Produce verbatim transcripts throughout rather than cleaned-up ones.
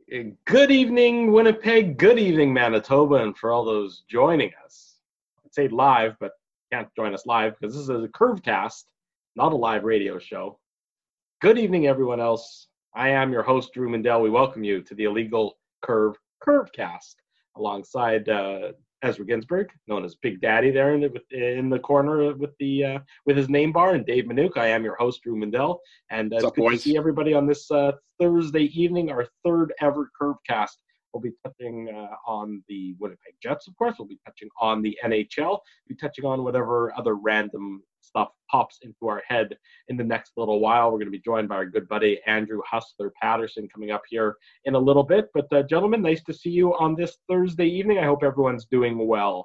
Good evening, Winnipeg. Good evening, Manitoba. And for all those joining us, I'd say live, but can't join us live because this is a Curvecast, not a live radio show. Good evening, everyone else. I am your host, Drew Mandel. We welcome you to the Illegal Curve Curvecast alongside uh, Ezra Ginsburg, known as Big Daddy there in the, in the corner with the uh, with his name bar, and Dave Minuk. I am your host, Drew Mandel, and uh, it's up, good boys? to see everybody on this uh, Thursday evening, our third ever Curvecast. We'll be touching uh, on the Winnipeg Jets, of course. We'll be touching on the N H L. We'll be touching on whatever other random stuff pops into our head in the next little while. We're going to be joined by our good buddy Andrew Hustler Patterson coming up here in a little bit. But uh, gentlemen, nice to see you on this Thursday evening. I hope everyone's doing well.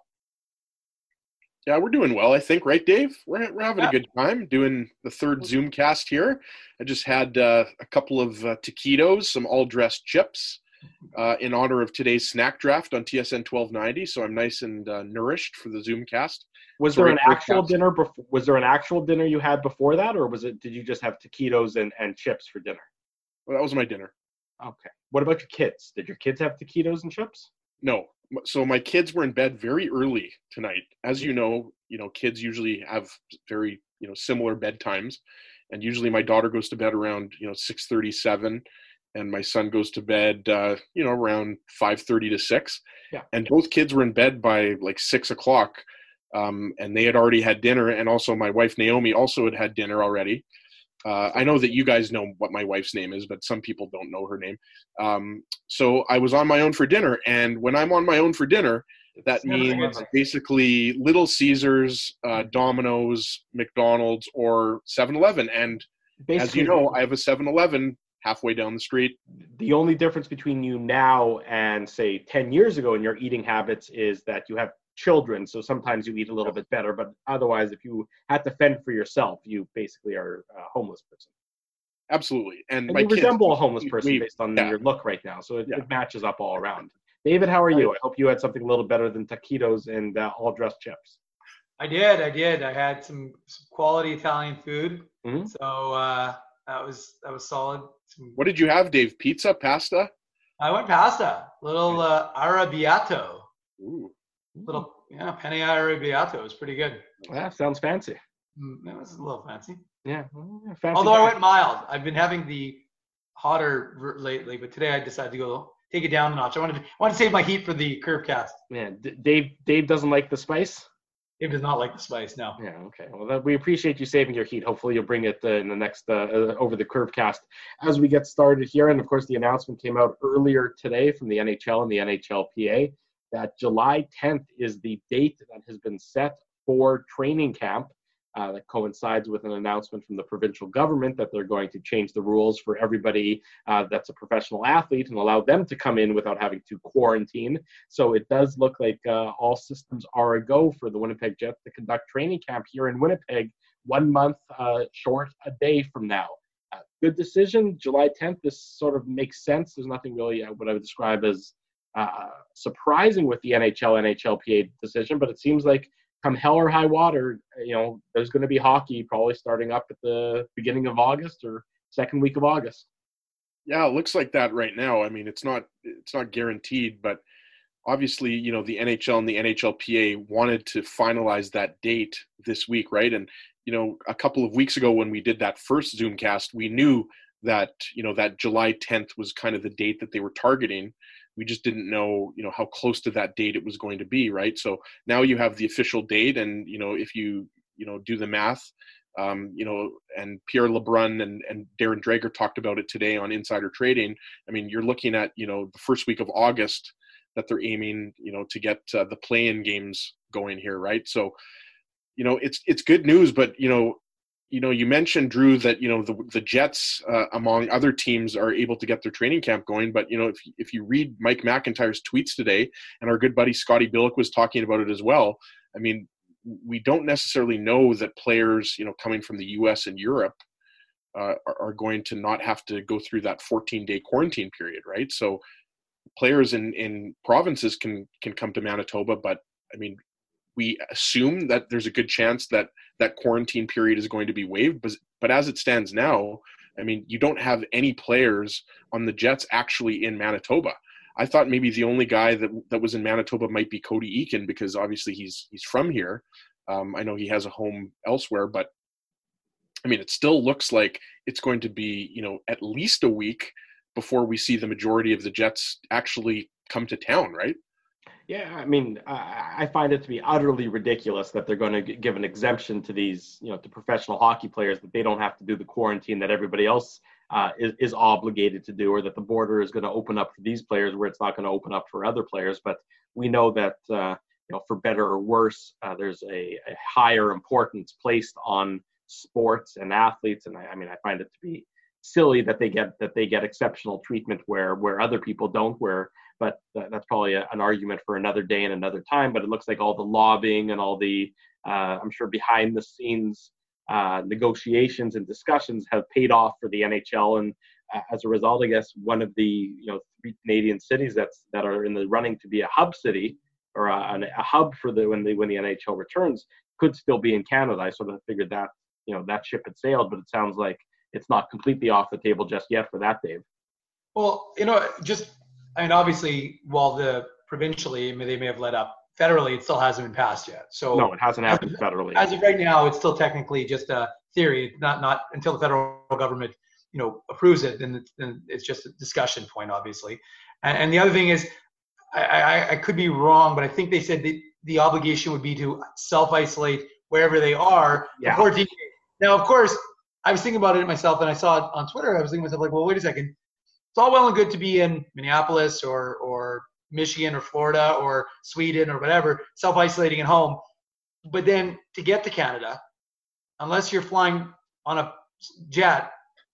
Yeah, we're doing well, I think, right, Dave? We're, we're having Yeah. a good time doing the third Zoomcast here. I just had uh, a couple of uh, taquitos, some all-dressed chips uh, in honor of today's snack draft on T S N twelve ninety, so I'm nice and uh, nourished for the Zoomcast. Was So there an right, actual Curvecast. dinner before? Was there an actual dinner you had before that, or was it? Did you just have taquitos and, and chips for dinner? Well, that was my dinner. Okay. What about your kids? Did your kids have taquitos and chips? No. So my kids were in bed very early tonight. As you know, you know, kids usually have very, you know, similar bedtimes. And usually my daughter goes to bed around, you know, six thirty, seven, and my son goes to bed, uh, you know, around five thirty to six. Yeah. And both kids were in bed by like six o'clock. Um, and they had already had dinner. And also my wife, Naomi, also had had dinner already. Uh, I know that you guys know what my wife's name is, but some people don't know her name. Um, so I was on my own for dinner. And when I'm on my own for dinner, that means basically Little Caesars, uh, Domino's, McDonald's, or seven eleven. And Basically, as you know, I have a seven eleven halfway down the street. the only difference between you now and, say, ten years ago in your eating habits is that you have children, so sometimes you eat a little bit better, but otherwise, if you had to fend for yourself, you basically are a homeless person. Absolutely. And, And my you kids, resemble a homeless person we- based on yeah. your look right now, so it, Yeah. it matches up all around. David, how are you? I hope you had something a little better than taquitos and uh, all-dressed chips. I did, I did. I had some, some quality Italian food, Mhm. so uh, that was that was solid. Some, What did you have, Dave? Pizza, pasta? I went pasta, little uh, arrabbiato, Ooh. little yeah, penne arrabbiato. It was pretty good. Yeah, sounds fancy. Mm, It was a little fancy. Yeah, well, yeah, fancy. Although I guy. went mild. I've been having the hotter r- lately, but today I decided to go take it down a notch. I wanted to, I wanted to save my heat for the Curvecast. Yeah, D- Dave. Dave doesn't like the spice. Dave does not like the spice. No. Yeah. Okay. Well, that, we appreciate you saving your heat. Hopefully, you'll bring it uh, in the next uh, uh, over the Curvecast as we get started here. And of course, the announcement came out earlier today from the N H L and the N H L P A that July tenth is the date that has been set for training camp. Uh, that coincides with an announcement from the provincial government that they're going to change the rules for everybody uh, that's a professional athlete and allow them to come in without having to quarantine. So it does look like uh, all systems are a go for the Winnipeg Jets to conduct training camp here in Winnipeg one month uh, short a day from now. Uh, good decision. July tenth, this sort of makes sense. There's nothing really uh, what I would describe as uh, surprising with the N H L, N H L P A decision, but it seems like come hell or high water, you know, there's going to be hockey probably starting up at the beginning of August or second week of August. Yeah, it looks like that right now. I mean, it's not it's not guaranteed, but obviously, you know, the N H L and the N H L P A wanted to finalize that date this week, right? And, you know, a couple of weeks ago when we did that first Zoomcast, we knew that, you know, that July tenth was kind of the date that they were targeting. We just didn't know, you know, how close to that date it was going to be, right? So now you have the official date, and, you know, if you, you know, do the math, um, you know, and Pierre LeBrun and, and Darren Drager talked about it today on Insider Trading. I mean, you're looking at, you know, the first week of August that they're aiming, you know, to get uh, the play-in games going here, right? So, you know, it's it's good news, but, you know, you know, you mentioned, Drew, that, you know, the the Jets, uh, among other teams, are able to get their training camp going. But, you know, if if you read Mike McIntyre's tweets today, and our good buddy Scotty Billick was talking about it as well, I mean, we don't necessarily know that players, you know, coming from the U S and Europe uh, are, are going to not have to go through that fourteen-day quarantine period, right? So players in, in provinces can can come to Manitoba, but, I mean, we assume that there's a good chance that that quarantine period is going to be waived. But, but as it stands now, I mean, you don't have any players on the Jets actually in Manitoba. I thought maybe the only guy that that was in Manitoba might be Cody Eakin, because obviously he's he's from here. Um, I know he has a home elsewhere, but I mean, it still looks like it's going to be, you know, at least a week before we see the majority of the Jets actually come to town, right? Yeah, I mean, I, I find it to be utterly ridiculous that they're going to give an exemption to these, you know, to professional hockey players, that they don't have to do the quarantine that everybody else uh, is, is obligated to do, or that the border is going to open up for these players where it's not going to open up for other players. But we know that, uh, you know, for better or worse, uh, there's a, a higher importance placed on sports and athletes, and I, I mean, I find it to be silly that they get that they get exceptional treatment where where other people don't. Where, but th- that's probably a, an argument for another day and another time. But it looks like all the lobbying and all the, uh, I'm sure, behind the scenes uh, negotiations and discussions have paid off for the N H L, and uh, as a result, I guess one of the you know three Canadian cities that's that are in the running to be a hub city, or a, a hub for the when the when the N H L returns, could still be in Canada. I sort of figured that you know that ship had sailed, but it sounds like it's not completely off the table just yet for that, Dave. Well, you know, just, I mean, obviously, while the provincially, I mean, they may have let up, federally, it still hasn't been passed yet. So no, it hasn't happened as, federally. As of right now, it's still technically just a theory, not not until the federal government, you know, approves it, then it's, then it's just a discussion point, obviously. And, and the other thing is, I, I, I could be wrong, but I think they said the, the obligation would be to self-isolate wherever they are yeah. for fourteen days. Now, of course, I was thinking about it myself, and I saw it on Twitter. I was thinking to myself, like, well, wait a second. It's all well and good to be in Minneapolis or or Michigan or Florida or Sweden or whatever, self-isolating at home. But then to get to Canada, unless you're flying on a jet,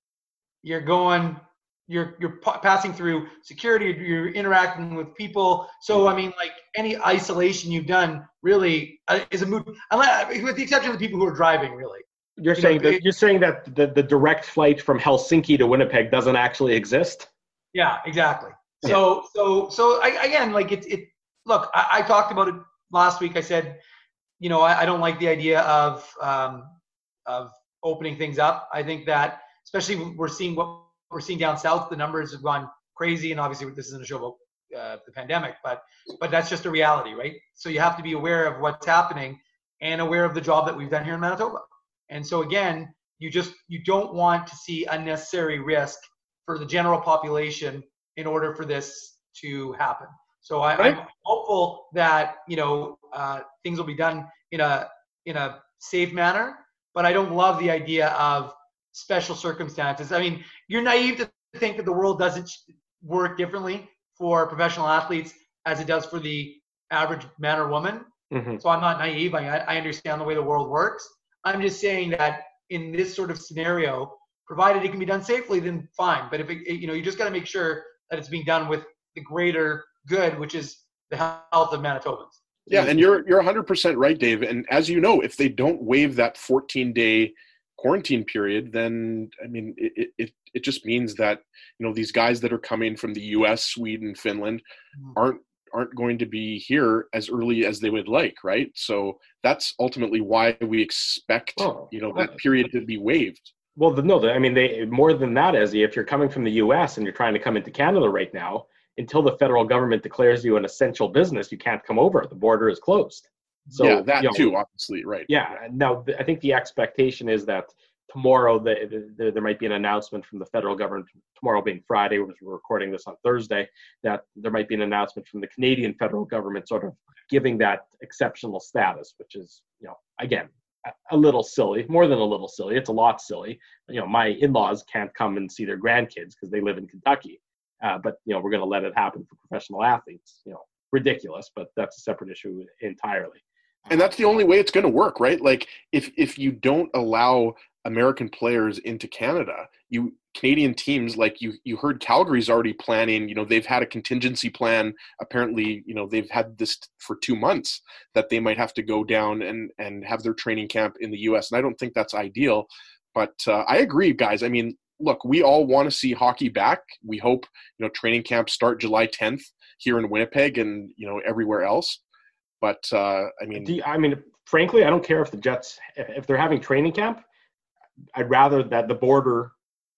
you're going, you're you're p- passing through security, you're interacting with people. So, I mean, like, any isolation you've done really uh, is a moot, unless, with the exception of the people who are driving, really. You're You saying know, that it- you're saying that the, the direct flight from Helsinki to Winnipeg doesn't actually exist? Yeah, exactly. So, so, so I, again, like it, it, look, I, I talked about it last week. I said, you know, I, I don't like the idea of, um, of opening things up. I think that, especially we're seeing what we're seeing down south, the numbers have gone crazy, and obviously this isn't a show about uh, the pandemic, but, but that's just a reality, right? So you have to be aware of what's happening and aware of the job that we've done here in Manitoba. And so again, you just, you don't want to see unnecessary risk for the general population in order for this to happen. So I, Right. I'm hopeful that, you know, uh, things will be done in a, in a safe manner, but I don't love the idea of special circumstances. I mean, you're naive to think that the world doesn't work differently for professional athletes as it does for the average man or woman. Mm-hmm. So I'm not naive. I, I understand the way the world works. I'm just saying that in this sort of scenario, provided it can be done safely, then fine. But if it, you know, you just got to make sure that it's being done with the greater good, which is the health of Manitobans. Yeah, and you're you're one hundred percent right, Dave. And as you know, if they don't waive that fourteen-day quarantine period, then I mean, it it it just means that, you know, these guys that are coming from the U S, Sweden, Finland aren't aren't going to be here as early as they would like, right? So that's ultimately why we expect, Oh, you know, that period to be waived. Well, the, no, the, I mean, they more than that, Ezzy, if you're coming from the U S and you're trying to come into Canada right now, until the federal government declares you an essential business, you can't come over. The border is closed. So, yeah, that you know, too, obviously, right. Yeah. Now, I think the expectation is that tomorrow the, the, there might be an announcement from the federal government, tomorrow being Friday, we're recording this on Thursday, that there might be an announcement from the Canadian federal government sort of giving that exceptional status, which is, you know, again, a, a little silly, more than a little silly. It's a lot silly. You know, my in-laws can't come and see their grandkids because they live in Kentucky. Uh, but, you know, we're going to let it happen for professional athletes. You know, ridiculous, but that's a separate issue entirely. And that's the only way it's going to work, right? Like, if if you don't allow American players into Canada, you Canadian teams, like you you heard Calgary's already planning, you know, they've had a contingency plan. Apparently, you know, they've had this for two months that they might have to go down and, and have their training camp in the U S. And I don't think that's ideal. But uh, I agree, guys. I mean, look, we all want to see hockey back. We hope, you know, training camps start July tenth here in Winnipeg and, you know, everywhere else. But uh, I mean, Do you, I mean, frankly, I don't care if the Jets, if, if they're having training camp, I'd rather that the border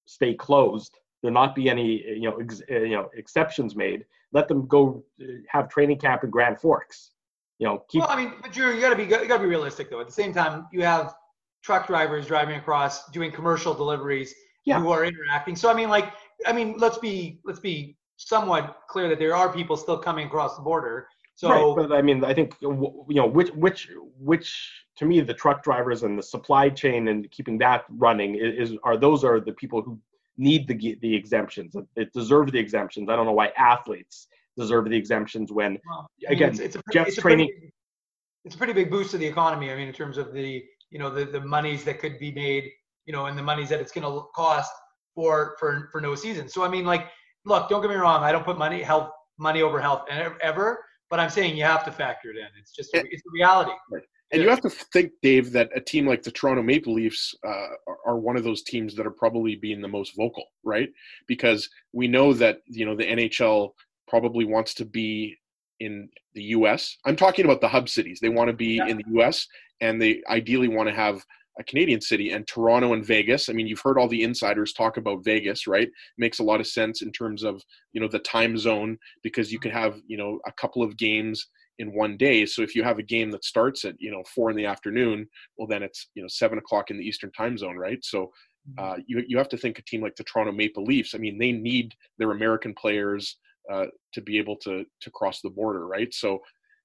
stay closed. There not be any, you know, ex, you know, exceptions made. Let them go have training camp in Grand Forks. You know, keep. Well, I mean, but Drew, you got to be you got to be realistic though. At the same time, you have truck drivers driving across doing commercial deliveries Yeah. who are interacting. So I mean, like, I mean, let's be let's be somewhat clear that there are people still coming across the border. So, right, but I mean, I think you know which which which to me the truck drivers and the supply chain and keeping that running is, is are those are the people who need the the exemptions. It deserve the exemptions. I don't know why athletes deserve the exemptions when well, again it's, it's a pretty, Jeff's it's a training. Pretty, it's a pretty big boost to the economy. I mean, in terms of the you know the the monies that could be made, you know, and the monies that it's going to cost for for for no season. So I mean, like, look, don't get me wrong. I don't put money health money over health ever. But I'm saying you have to factor it in. It's just a, it's a reality. Right. And you have to think, Dave, that a team like the Toronto Maple Leafs uh, are one of those teams that are probably being the most vocal, right? Because we know that, you know, the N H L probably wants to be in the U S. I'm talking about the hub cities. They want to be yeah. in the U S, and they ideally want to have a Canadian city, and Toronto and Vegas. I mean, you've heard all the insiders talk about Vegas, right? Makes a lot of sense in terms of, you know, the time zone, because you can have, you know, a couple of games in one day. So if you have a game that starts at, you know, four in the afternoon, well, then it's, you know, seven o'clock in the Eastern time zone, right? So uh, you, you have to think a team like the Toronto Maple Leafs, I mean, they need their American players uh, to be able to, to cross the border, right? So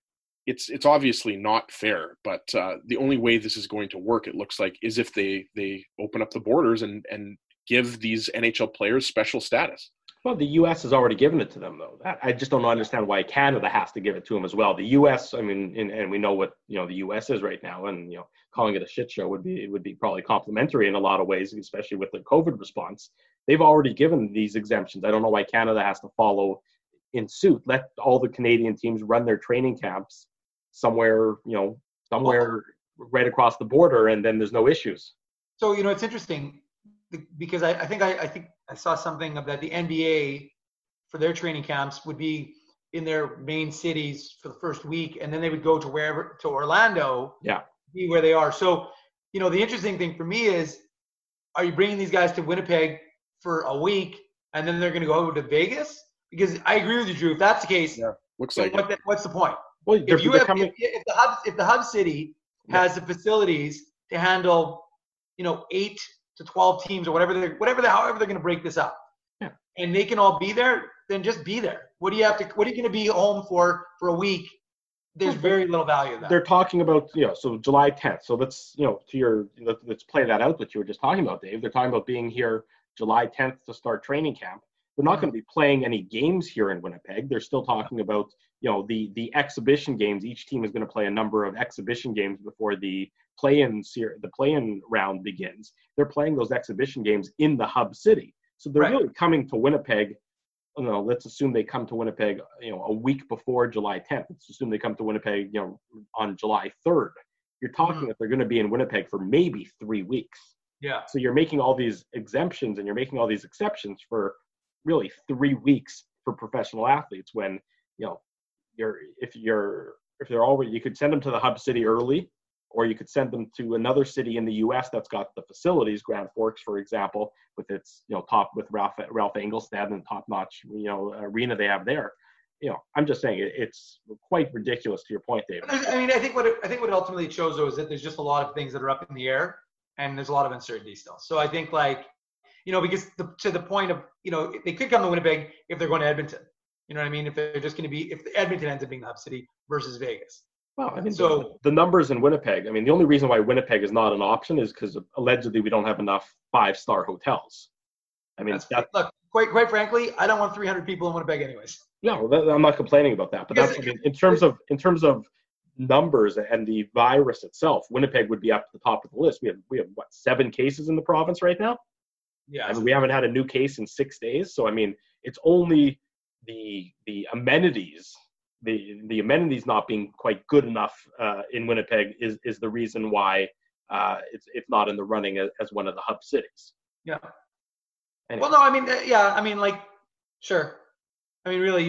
It's it's obviously not fair, but uh, the only way this is going to work, it looks like, is if they, they open up the borders and, and give these N H L players special status. Well, the U S has already given it to them, though. I just don't understand why Canada has to give it to them as well. The U S, I mean, and, and we know what, you know, the U S is right now, and, you know, calling it a shit show would be would be probably complimentary in a lot of ways, especially with the COVID response. They've already given these exemptions. I don't know why Canada has to follow in suit. Let all the Canadian teams run their training camps somewhere, you know, somewhere right across the border, and then there's no issues. So, you know, it's interesting because I, I think I, I think I saw something of that the N B A for their training camps would be in their main cities for the first week, and then they would go to wherever to Orlando, yeah, be where they are. So, you know, the interesting thing for me is, are you bringing these guys to Winnipeg for a week, and then they're going to go to Vegas? Because I agree with you, Drew. If that's the case, yeah, looks like what the, what's the point? Well, if you have, coming... if, if the hub if the hub city has the facilities to handle, you know, eight to twelve teams or whatever they're whatever they however they're going to break this up, yeah. and they can all be there, then just be there. What do you have to? What are you going to be home for for a week? There's very little value in that. They're talking about, you know, so July tenth. So let's, you know, to your let's, let's play that out that you were just talking about, Dave. They're talking about being here July tenth to start training camp. They're not going to be playing any games here in Winnipeg. They're still talking about, you know, the the exhibition games. Each team is going to play a number of exhibition games before the play-in ser- the play-in round begins. They're playing those exhibition games in the hub city. So they're right. really coming to Winnipeg. You know, let's assume they come to Winnipeg, you know, a week before July tenth. Let's assume they come to Winnipeg, you know, on July third. You're talking mm-hmm. that they're going to be in Winnipeg for maybe three weeks. Yeah. So you're making all these exemptions and you're making all these exceptions for really three weeks for professional athletes when, you know, you're if you're if they're already, you could send them to the hub city early, or you could send them to another city in the U S that's got the facilities, Grand Forks, for example, with its, you know, top with Ralph Ralph Engelstad and top-notch, you know, arena they have there. You know, I'm just saying it, it's quite ridiculous to your point, David. I mean, I think what it, I think what ultimately it shows though is that there's just a lot of things that are up in the air, and there's a lot of uncertainty still. So I think, like, you know, because the, to the point of, you know, they could come to Winnipeg if they're going to Edmonton. You know what I mean? If they're just going to be, if Edmonton ends up being the hub city versus Vegas. Well, I mean, so the, the numbers in Winnipeg, I mean, the only reason why Winnipeg is not an option is because allegedly we don't have enough five-star hotels. I mean, that, look, quite quite frankly, I don't want three hundred people in Winnipeg anyways. No, that, I'm not complaining about that. But because that's, I mean, in terms of in terms of numbers and the virus itself, Winnipeg would be up to the top of the list. We have we have what, seven cases in the province right now? Yeah. I mean, we haven't had a new case in six days. So I mean, it's only the the amenities, the the amenities not being quite good enough uh, in Winnipeg is is the reason why uh, it's it's not in the running as, as one of the hub cities. Yeah. Anyway. Well, no, I mean, yeah, I mean, like, sure. I mean, really,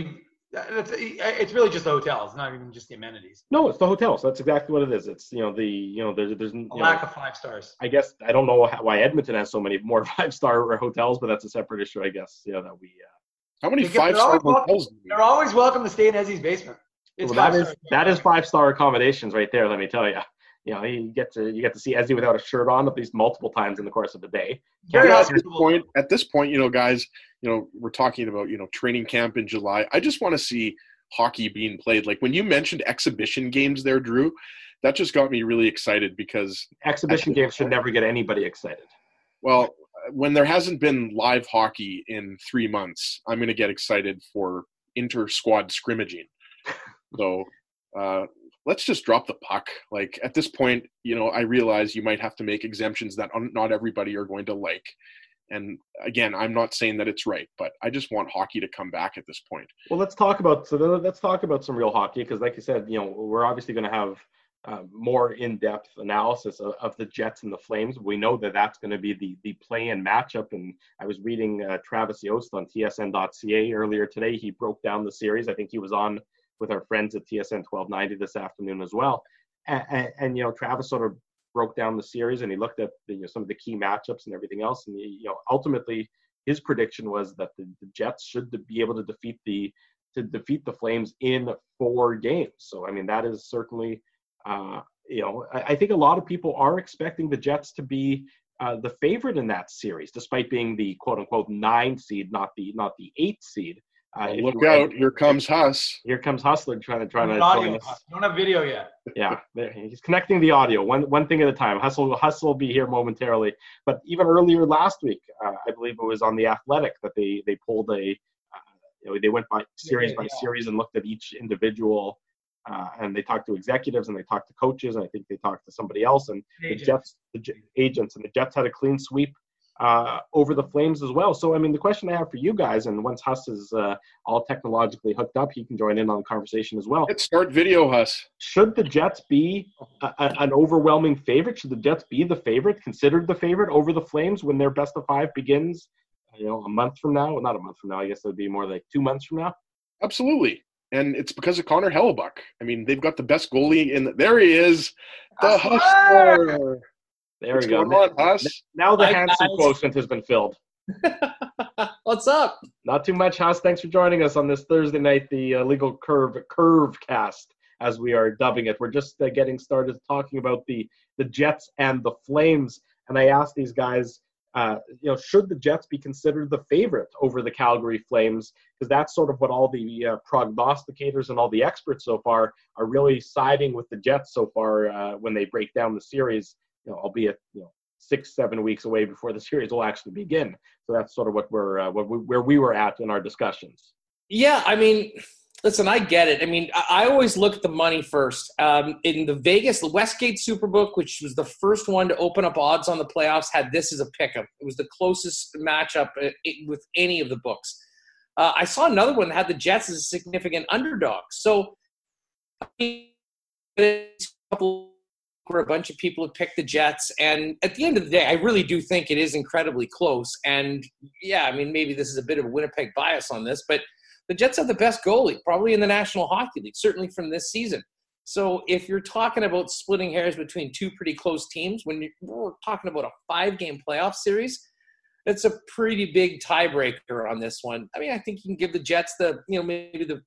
That's, it's really just the hotel. It's not even just the amenities. No, it's the hotel. So that's exactly what it is. It's, you know, the, you know, there's, there's, you A know, lack of five stars. I guess, I don't know how, why Edmonton has so many more five-star hotels, but that's a separate issue, I guess, you know, that we, uh, how many Because five-star they're always hotels? welcome- They're always welcome to stay in Ezzy's basement. It's well, that five is, stars. that is five-star accommodations right there, let me tell you. You know, you get to, you get to see Ezzy without a shirt on at least multiple times in the course of the day. Very Yeah, at this hospitable. point, at this point, you know, guys, you know, we're talking about, you know, training camp in July. I just want to see hockey being played. Like when you mentioned exhibition games there, Drew, that just got me really excited because Exhibition games should never get anybody excited. well, when there hasn't been live hockey in three months, I'm going to get excited for inter-squad scrimmaging. So uh, let's just drop the puck. Like at this point, you know, I realize you might have to make exemptions that not everybody are going to like. And again, I'm not saying that it's right, but I just want hockey to come back at this point. Well, let's talk about so let's talk about some real hockey because, like you said, you know, we're obviously going to have uh, more in-depth analysis of, of the Jets and the Flames. We know that that's going to be the the play-in matchup. And I was reading uh, Travis Yost on T S N dot C A earlier today. He broke down the series. I think he was on with our friends at T S N twelve ninety this afternoon as well. And, and, and you know, Travis sort of broke down the series and he looked at the, you know, some of the key matchups and everything else. And, you know, ultimately his prediction was that the, the Jets should be able to defeat the, to defeat the Flames in four games. So, I mean, that is certainly, uh, you know, I, I think a lot of people are expecting the Jets to be uh, the favorite in that series, despite being the quote unquote nine seed, not the, not the eight seed. Uh, Look out! Here comes Huss. Here comes Hustler trying to trying to audio. join us. You don't have video yet. Yeah, he's connecting the audio one one thing at a time. Hustle Hustle will be here momentarily. But even earlier last week, uh, I believe it was on The Athletic that they they pulled a, uh, you know, they went by series by yeah. series and looked at each individual, uh, and they talked to executives and they talked to coaches and I think they talked to somebody else and Agents. the Jets, the J- agents, and the Jets had a clean sweep uh, over the Flames as well. So, I mean, the question I have for you guys, and once Huss is uh, all technologically hooked up, he can join in on the conversation as well. Let's start video, Huss. Should the Jets be a, a, an overwhelming favorite? Should the Jets be the favorite, considered the favorite over the Flames when their best of five begins, you know, a month from now? Well, not a month from now. I guess it would be more like two months from now. Absolutely. And it's because of Connor Hellebuck. I mean, they've got the best goalie in the, there he is. The Hustler. There What's we go. going on, Huss? Now the Hi, handsome guys. quotient has been filled. What's up? Not too much, Huss. Thanks for joining us on this Thursday night, the uh, Legal Curve Curve Cast, as we are dubbing it. We're just uh, getting started talking about the the Jets and the Flames, and I asked these guys, uh, you know, should the Jets be considered the favorite over the Calgary Flames? Because that's sort of what all the uh, prognosticators and all the experts so far are really siding with the Jets so far uh, when they break down the series. You know, albeit you know six, seven weeks away before the series will actually begin. So that's sort of what we're uh, what we, where we were at in our discussions. Yeah, I mean, listen, I get it. I mean, I, I always look at the money first. Um, in the Vegas, the Westgate Superbook, which was the first one to open up odds on the playoffs, had this as a pick'em. It was the closest matchup uh, it, with any of the books. Uh, I saw another one that had the Jets as a significant underdog. So, I mean, it's a couple where a bunch of people have picked the Jets. And at the end of the day, I really do think it is incredibly close. And, yeah, I mean, maybe this is a bit of a Winnipeg bias on this, but the Jets have the best goalie, probably in the National Hockey League, certainly from this season. So if you're talking about splitting hairs between two pretty close teams, when you're, we're talking about a five-game playoff series, it's a pretty big tiebreaker on this one. I mean, I think you can give the Jets the, you know, maybe the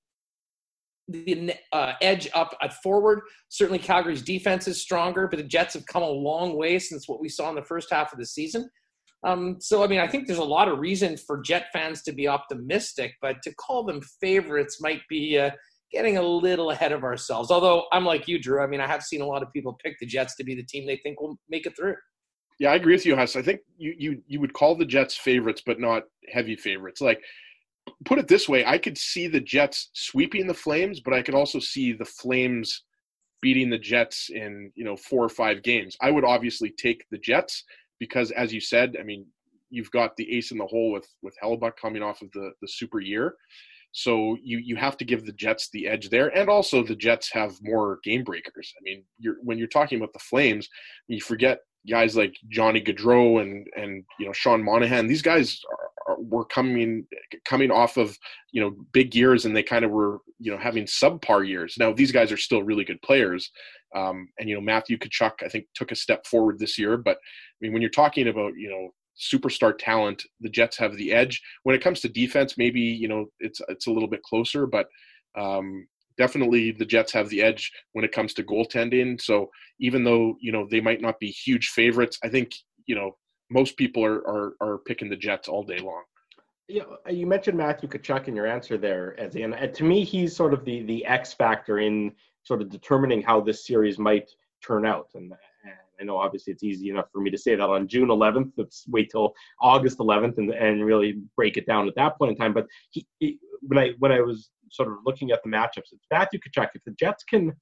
the uh, edge up at forward. Certainly Calgary's defense is stronger, but the Jets have come a long way since what we saw in the first half of the season. Um, so, I mean, I think there's a lot of reason for Jet fans to be optimistic, but to call them favorites might be uh, getting a little ahead of ourselves. Although I'm like you, Drew. I mean, I have seen a lot of people pick the Jets to be the team they think will make it through. Yeah, I agree with you, Huss. I think you, you, you would call the Jets favorites, but not heavy favorites. Like, put it this way, I could see the Jets sweeping the Flames, but I could also see the Flames beating the Jets in, you know, four or five games. I would obviously take the Jets because, as you said, I mean, you've got the ace in the hole with, with Hellebuck coming off of the, the super year. So you, you have to give the Jets the edge there. And also the Jets have more game breakers. I mean, you're, when you're talking about the Flames, you forget guys like Johnny Gaudreau and, and, you know, Sean Monahan. These guys were coming coming off of, you know, big years, and they kind of were, you know, having subpar years. Now these guys are still really good players, um, and you know Matthew Tkachuk I think took a step forward this year. But I mean, when you're talking about, you know, superstar talent, the Jets have the edge. When it comes to defense, maybe, you know, it's it's a little bit closer, but um, definitely the Jets have the edge when it comes to goaltending. So even though, you know, they might not be huge favorites, I think, you know, most people are are, are picking the Jets all day long. Yeah, you mentioned Matthew Tkachuk in your answer there, Ezzy, and, and to me, he's sort of the the X factor in sort of determining how this series might turn out. And I know obviously it's easy enough for me to say that on June eleventh. Let's wait till August eleventh and, and really break it down at that point in time. But he, he, when I when I was sort of looking at the matchups, it's Matthew Tkachuk. If the Jets can,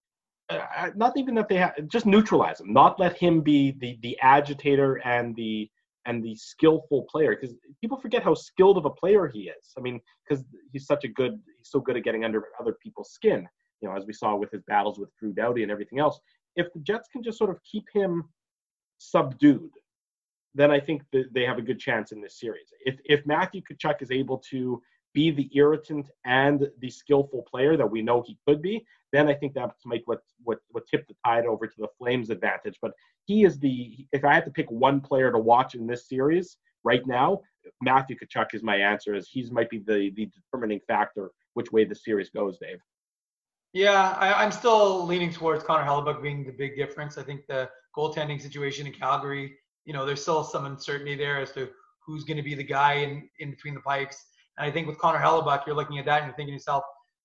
uh, not even that they have, just neutralize him, not let him be the the agitator and the and the skillful player, because people forget how skilled of a player he is. I mean, because he's such a good, he's so good at getting under other people's skin. You know, as we saw with his battles with Drew Doughty and everything else. If the Jets can just sort of keep him subdued, then I think that they have a good chance in this series. If if Matthew Tkachuk is able to be the irritant and the skillful player that we know he could be, then I think that's make what what what tipped the tide over to the Flames' advantage. But he is the, if I had to pick one player to watch in this series right now, Matthew Tkachuk is my answer, as he's might be the the determining factor which way the series goes, Dave. Yeah, I, I'm still leaning towards Connor Hellebuyck being the big difference. I think the goaltending situation in Calgary, you know, there's still some uncertainty there as to who's going to be the guy in, in between the pipes. And I think with Connor Hellebuyck, you're looking at that and you're thinking to yourself,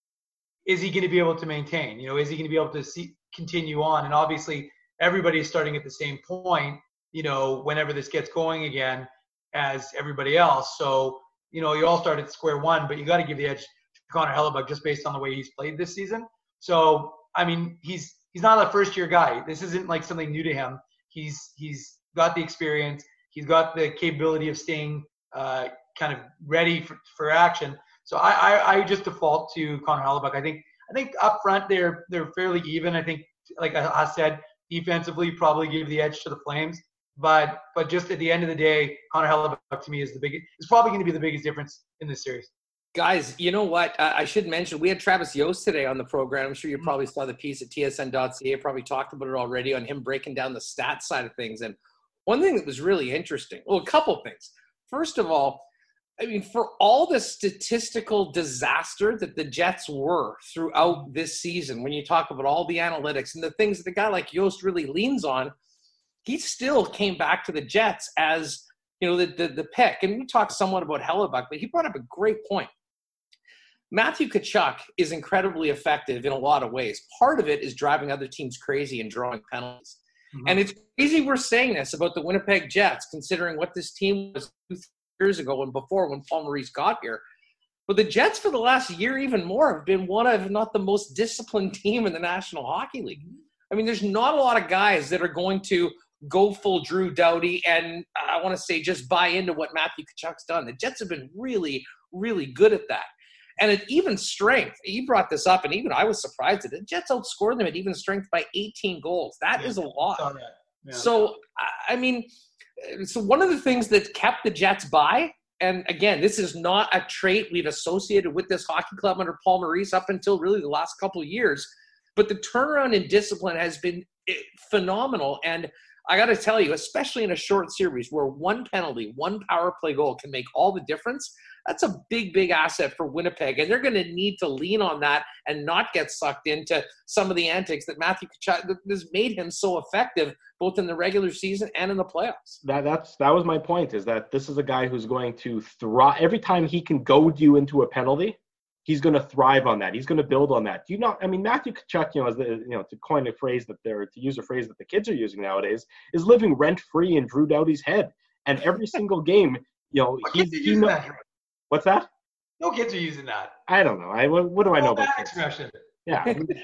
is he going to be able to maintain? You know, is he going to be able to see, continue on? And obviously, everybody is starting at the same point, you know, whenever this gets going again as everybody else. So, you know, you all start at square one, but you got to give the edge to Connor Hellebuyck just based on the way he's played this season. So, I mean, he's he's not a first-year guy. This isn't like something new to him. He's he's got the experience. He's got the capability of staying uh, kind of ready for, for action. So I, I, I just default to Connor Hellebuyck. I think I think up front they're they're fairly even. I think, like I, I said, defensively probably give the edge to the Flames. But but just at the end of the day, Connor Hellebuyck to me is the biggest. Is probably going to be the biggest difference in this series. Guys, you know what? Uh, I should mention, we had Travis Yost today on the program. I'm sure you probably saw the piece at T S N dot C A. Probably talked about it already on him breaking down the stats side of things. And one thing that was really interesting, well, a couple things. First of all, I mean, for all the statistical disaster that the Jets were throughout this season, when you talk about all the analytics and the things that a guy like Yost really leans on, he still came back to the Jets as, you know, the, the, the pick. And we talked somewhat about Hellebuyck, but he brought up a great point. Matthew Tkachuk is incredibly effective in a lot of ways. Part of it is driving other teams crazy and drawing penalties. Mm-hmm. And it's crazy we're saying this about the Winnipeg Jets, considering what this team was two years ago and before when Paul Maurice got here. But the Jets for the last year even more have been one of, if not the most disciplined team in the National Hockey League. I mean, there's not a lot of guys that are going to go full Drew Doughty and I want to say just buy into what Matthew Tkachuk's done. The Jets have been really, really good at that. And at even strength, he brought this up, and even I was surprised at it. The Jets outscored them at even strength by eighteen goals. That yeah, is a lot. Yeah. So, I mean, so one of the things that kept the Jets by, and again, this is not a trait we've associated with this hockey club under Paul Maurice up until really the last couple of years, but the turnaround in discipline has been phenomenal. And I got to tell you, especially in a short series where one penalty, one power play goal can make all the difference, that's a big, big asset for Winnipeg. And they're going to need to lean on that and not get sucked into some of the antics that Matthew Tkachuk has made him so effective, both in the regular season and in the playoffs. That that's that was my point, is that this is a guy who's going to thrive. Every time he can goad you into a penalty, he's going to thrive on that. He's going to build on that. Do you not? I mean, Matthew Tkachuk, you know, as the, you know, to coin a phrase that they're to use a phrase that the kids are using nowadays, is living rent free in Drew Doughty's head. And every single game, you know, he's he knows. What's that? No kids are using that. I don't know. I what, what do I know about that expression? Yeah.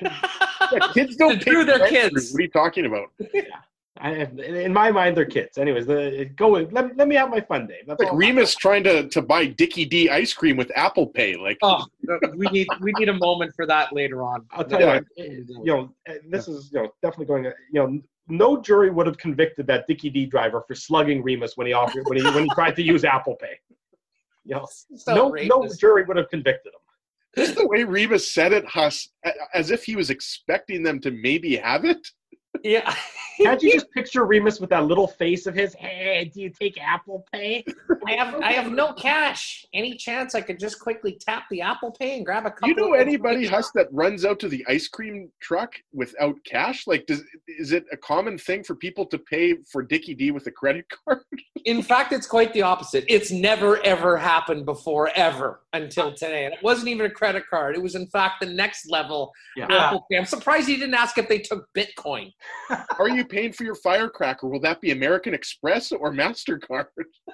yeah, kids don't Drew their kids. What are you talking about? Yeah. I, in my mind, they're kids. Anyways, the, go. Let, let me have my fun, Dave. That's like Remus trying to, to buy Dickie D ice cream with Apple Pay. Like, oh, we need we need a moment for that later on. I'll tell yeah. you, what, you know, this is you know definitely going. You know, no jury would have convicted that Dickie D driver for slugging Remus when he offered when he when he tried to use Apple Pay. You know, So no, outrageous. no jury would have convicted him. Just the way Remus said it, Huss, as if he was expecting them to maybe have it. Yeah. Can't you just picture Remus with that little face of his? Hey, do you take Apple Pay? I have I have no cash. Any chance I could just quickly tap the Apple Pay and grab a couple? You know of anybody, Huss, that runs out to the ice cream truck without cash? Like, does is it a common thing for people to pay for Dickie D with a credit card? In fact, it's quite the opposite. It's never, ever happened before, ever, until today. And it wasn't even a credit card. It was, in fact, the next level Yeah. Apple Pay. I'm surprised he didn't ask if they took Bitcoin. Are you paying for your firecracker? Will that be American Express or MasterCard?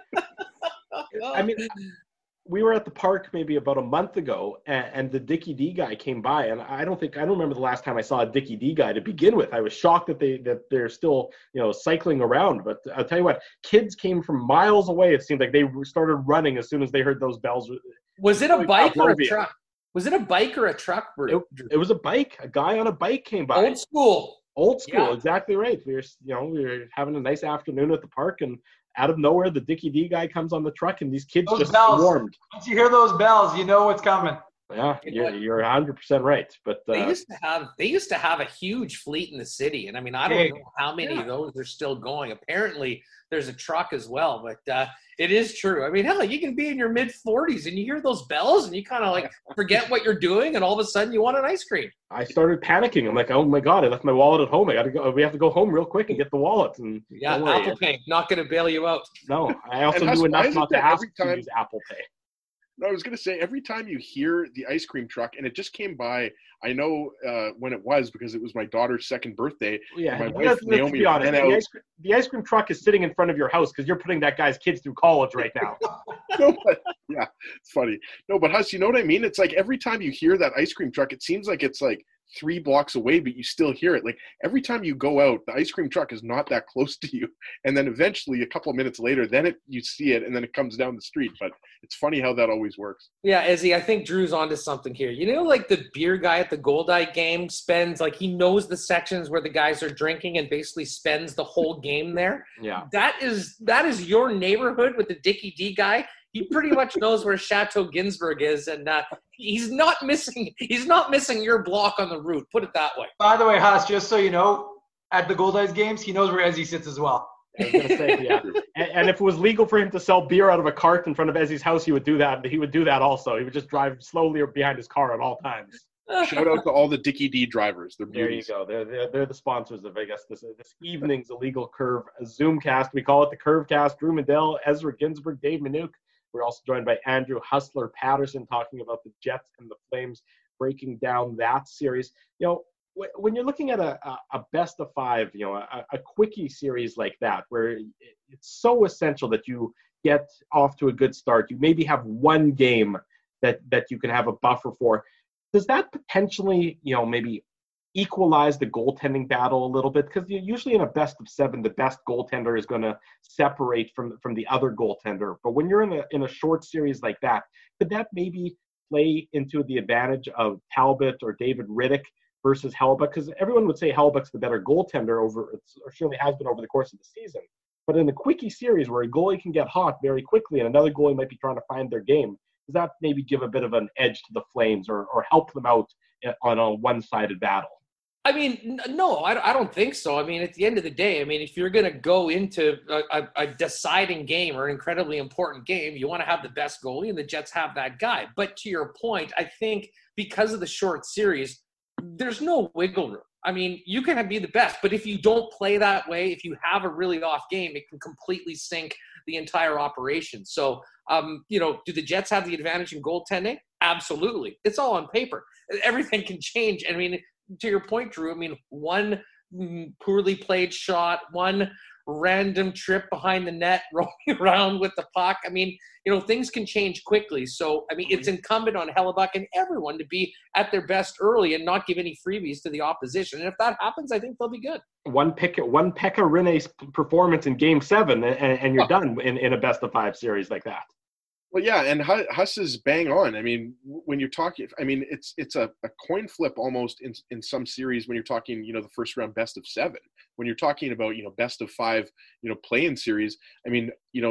I mean, we were at the park maybe about a month ago, and, and the Dickie D guy came by, and I don't think I don't remember the last time I saw a Dickie D guy to begin with. I was shocked that they that they're still you know cycling around. But I'll tell you what, kids came from miles away. It seemed like they started running as soon as they heard those bells. Was it a bike or a Pavlovia. truck? Was it a bike or a truck? It, it was a bike. A guy on a bike came by. Old school. Old school, Yeah. exactly right. We were, you know, we were having a nice afternoon at the park, and out of nowhere, the Dickie D guy comes on the truck, and these kids Those just bells. swarmed. Once you hear those bells, you know what's coming. Yeah, You know you're what? you're one hundred percent right. But They uh, used to have they used to have a huge fleet in the city, and I mean I don't Big. know how many Yeah. of those are still going. Apparently, there's a truck as well, but uh, it is true. I mean, hell, you can be in your mid forties and you hear those bells, and you kind of like forget what you're doing, and all of a sudden you want an ice cream. I started panicking. I'm like, oh my god, I left my wallet at home. I got to go. We have to go home real quick and get the wallet. And Yeah, don't worry. Apple Pay not going to bail you out. No, I also And Huss, knew why enough is not it to that ask every to time- use Apple Pay. No, I was going to say, every time you hear the ice cream truck, and it just came by, I know uh, when it was because it was my daughter's second birthday. Yeah, My let's, wife, let's Naomi, be honest. ran The out. ice, cream, the ice cream truck is sitting in front of your house because you're putting that guy's kids through college right now. No, but, yeah, it's funny. No, but Huss, you know what I mean? It's like every time you hear that ice cream truck, it seems like it's like three blocks away, but you still hear it. Like every time you go out, the ice cream truck is not that close to you. And then eventually, a couple of minutes later, then it you see it, and then it comes down the street. But it's funny how that always works. Yeah, Izzy, I think Drew's onto something here. You know, like the beer guy at the Goldeye game spends, like he knows the sections where the guys are drinking and basically spends the whole game there. Yeah. That is that is your neighborhood with the Dickie D guy. He pretty much knows where Chateau Ginsburg is, and uh, he's not missing. He's not missing your block on the route. Put it that way. By the way, Haas, just so you know, at the Gold Eyes games, he knows where Ezzy sits as well. I was gonna say, yeah. And, and if it was legal for him to sell beer out of a cart in front of Ezzy's house, he would do that. He would do that also. He would just drive slowly behind his car at all times. Shout out to all the Dickie D drivers. They're There you beauties. go. They're, they're, they're the sponsors of, I guess, this this evening's Illegal Curve Zoomcast. We call it the Curvecast. Drew Mandel, Ezra Ginsburg, Dave Minuk. We're also joined by Andrew Hustler Patterson talking about the Jets and the Flames, breaking down that series. You know, wh- when you're looking at a, a, a best of five, you know, a, a quickie series like that, where it- it's so essential that you get off to a good start, you maybe have one game that, that you can have a buffer for. Does that potentially, you know, maybe equalize the goaltending battle a little bit? Because usually in a best of seven, the best goaltender is going to separate from from the other goaltender. But when you're in a in a short series like that, could that maybe play into the advantage of Talbot or David Riddick versus Hellebuyck? Because everyone would say Hellebuck's the better goaltender over, or surely has been over the course of the season. But in the quickie series where a goalie can get hot very quickly and another goalie might be trying to find their game, does that maybe give a bit of an edge to the Flames or, or help them out on a one-sided battle? I mean, n- no, I, I don't think so. I mean, at the end of the day, I mean, if you're going to go into a, a, a deciding game or an incredibly important game, you want to have the best goalie, and the Jets have that guy. But to your point, I think because of the short series, there's no wiggle room. I mean, you can be the best, but if you don't play that way, if you have a really off game, it can completely sink the entire operation. So, um, you know, do the Jets have the advantage in goaltending? Absolutely. It's all on paper. Everything can change. I mean, to your point, Drew, I mean, one poorly played shot, one random trip behind the net, rolling around with the puck. I mean, you know, things can change quickly. So, I mean, it's incumbent on Hellebuyck and everyone to be at their best early and not give any freebies to the opposition. And if that happens, I think they'll be good. One pick, one Pekka Rinne's performance in Game Seven, and, and you're done in, in a best of five series like that. Well, yeah, and Huss is bang on. I mean, when you're talking, I mean, it's it's a, a coin flip almost in in some series when you're talking, you know, the first round best of seven. When you're talking about, you know, best of five, you know, play-in series, I mean, you know,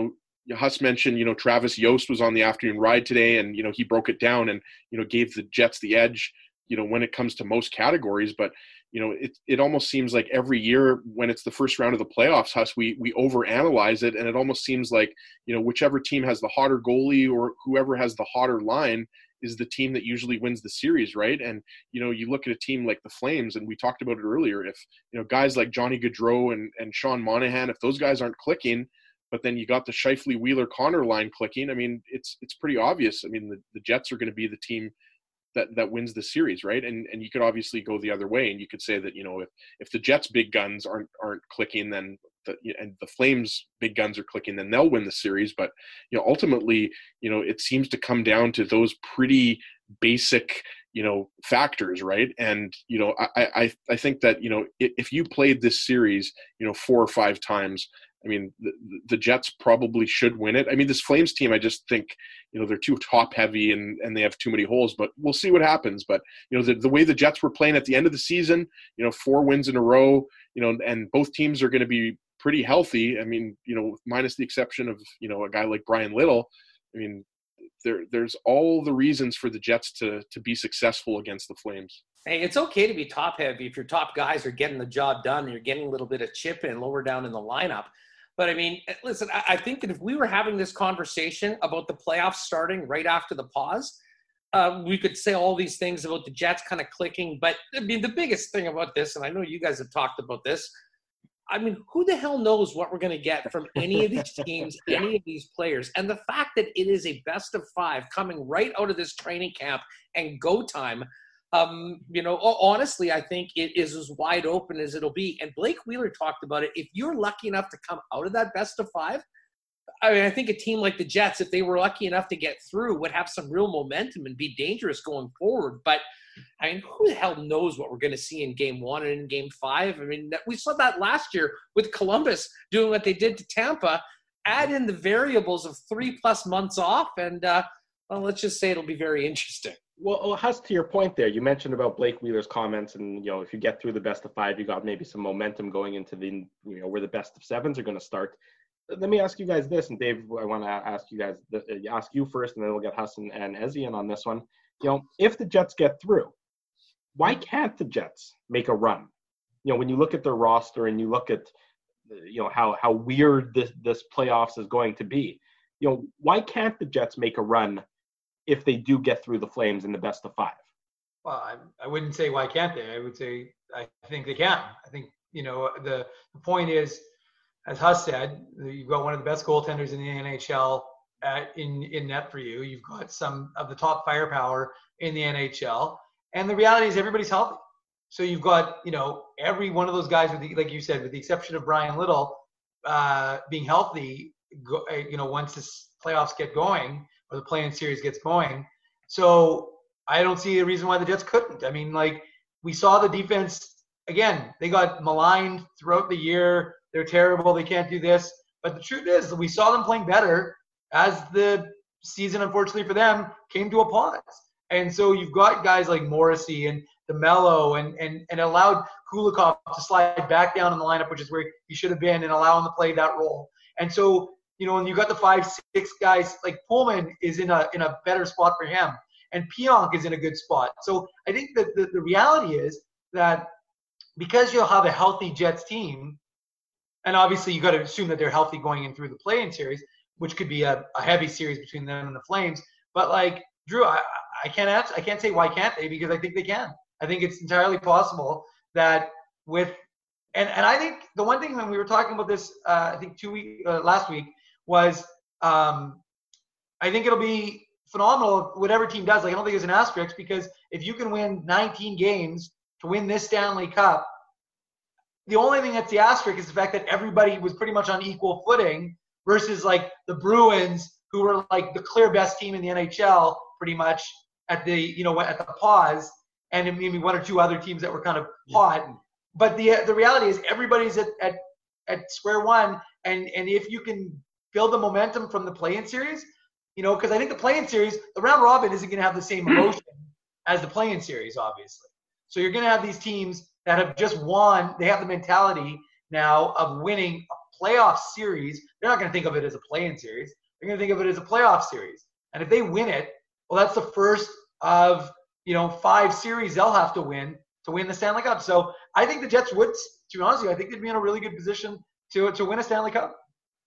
Huss mentioned, you know, Travis Yost was on the afternoon ride today, and, you know, he broke it down and, you know, gave the Jets the edge, you know, when it comes to most categories. But, you know, it it almost seems like every year when it's the first round of the playoffs, Huss, we we overanalyze it, and it almost seems like, you know, whichever team has the hotter goalie or whoever has the hotter line is the team that usually wins the series, right? And, you know, you look at a team like the Flames, and we talked about it earlier, if, you know, guys like Johnny Gaudreau and, and Sean Monahan, if those guys aren't clicking, but then you got the Scheifele, Wheeler, Connor line clicking, I mean, it's it's pretty obvious. I mean, the, the Jets are going to be the team that, that wins the series, right? And and you could obviously go the other way, and you could say that, you know, if, if the Jets' big guns aren't aren't clicking, then the, and the Flames' big guns are clicking, then they'll win the series. But, you know, ultimately, you know, it seems to come down to those pretty basic, you know, factors, right? And, you know, I I, I think that, you know, if, if you played this series, you know, four or five times, I mean, the, the Jets probably should win it. I mean, this Flames team, I just think, you know, they're too top heavy and, and they have too many holes, but we'll see what happens. But, you know, the, the way the Jets were playing at the end of the season, you know, four wins in a row, you know, and both teams are going to be pretty healthy. I mean, you know, minus the exception of, you know, a guy like Brian Little. I mean, there there's all the reasons for the Jets to to be successful against the Flames. Hey, it's okay to be top heavy if your top guys are getting the job done and you're getting a little bit of chip in lower down in the lineup. But I mean, listen, I think that if we were having this conversation about the playoffs starting right after the pause, uh, we could say all these things about the Jets kind of clicking. But I mean, the biggest thing about this, and I know you guys have talked about this, I mean, who the hell knows what we're going to get from any of these teams, yeah. any of these players? And the fact that it is a best of five coming right out of this training camp and go time, um, you know, honestly, I think it is as wide open as it'll be. And Blake Wheeler talked about it. If you're lucky enough to come out of that best of five, I mean, I think a team like the Jets, if they were lucky enough to get through, would have some real momentum and be dangerous going forward. But I mean, who the hell knows what we're going to see in game one and in game five? I mean, we saw that last year with Columbus doing what they did to Tampa. Add in the variables of three plus months off, and uh, well, let's just say it'll be very interesting. Well, Huss, to your point there, you mentioned about Blake Wheeler's comments, and, you know, if you get through the best of five, you got maybe some momentum going into the, you know, where the best of sevens are going to start. Let me ask you guys this, and Dave, I want to ask you guys, ask you first, and then we'll get Huss and, and Ezzy in on this one. You know, if the Jets get through, why can't the Jets make a run? You know, when you look at their roster and you look at, you know, how how weird this this playoffs is going to be, you know, why can't the Jets make a run if they do get through the Flames in the best of five? Well, I, I wouldn't say why can't they. I would say I think they can. I think, you know, the, the point is, as Huss said, you've got one of the best goaltenders in the N H L at, in, in net for you. You've got some of the top firepower in the N H L. And the reality is everybody's healthy. So you've got, you know, every one of those guys, with the, like you said, with the exception of Brian Little, uh, being healthy, go, you know, once this playoffs get going or the play-in series gets going. So I don't see a reason why the Jets couldn't. I mean, like, we saw the defense, again, they got maligned throughout the year. They're terrible. They can't do this. But the truth is that we saw them playing better as the season, unfortunately for them, came to a pause. And so you've got guys like Morrissey and DeMello and and and allowed Kulikov to slide back down in the lineup, which is where he should have been, and allow him to play that role. And so, you know, and you got the five, six guys, like Pullman is in a in a better spot for him, and Pionk is in a good spot. So I think that the, the reality is that because you'll have a healthy Jets team, and obviously you got to assume that they're healthy going in through the play-in series, which could be a, a heavy series between them and the Flames. But like Drew, I, I can't answer, I can't say why can't they, because I think they can. I think it's entirely possible that with and and I think the one thing when we were talking about this, uh, I think two week uh, last week was um, I think it'll be phenomenal whatever team does. Like, I don't think there's an asterisk, because if you can win nineteen games to win this Stanley Cup, the only thing that's the asterisk is the fact that everybody was pretty much on equal footing versus like the Bruins, who were like the clear best team in the N H L pretty much at the, you know, at the pause, and maybe one or two other teams that were kind of hot. But the the reality is everybody's at, at, at square one, and, and if you can build the momentum from the play-in series, you know, because I think the play-in series, the round robin isn't going to have the same emotion as the play-in series, obviously. So you're going to have these teams that have just won. They have the mentality now of winning a playoff series. They're not going to think of it as a play-in series. They're going to think of it as a playoff series. And if they win it, well, that's the first of, you know, five series they'll have to win to win the Stanley Cup. So I think the Jets would, to be honest with you, I think they'd be in a really good position to to win a Stanley Cup.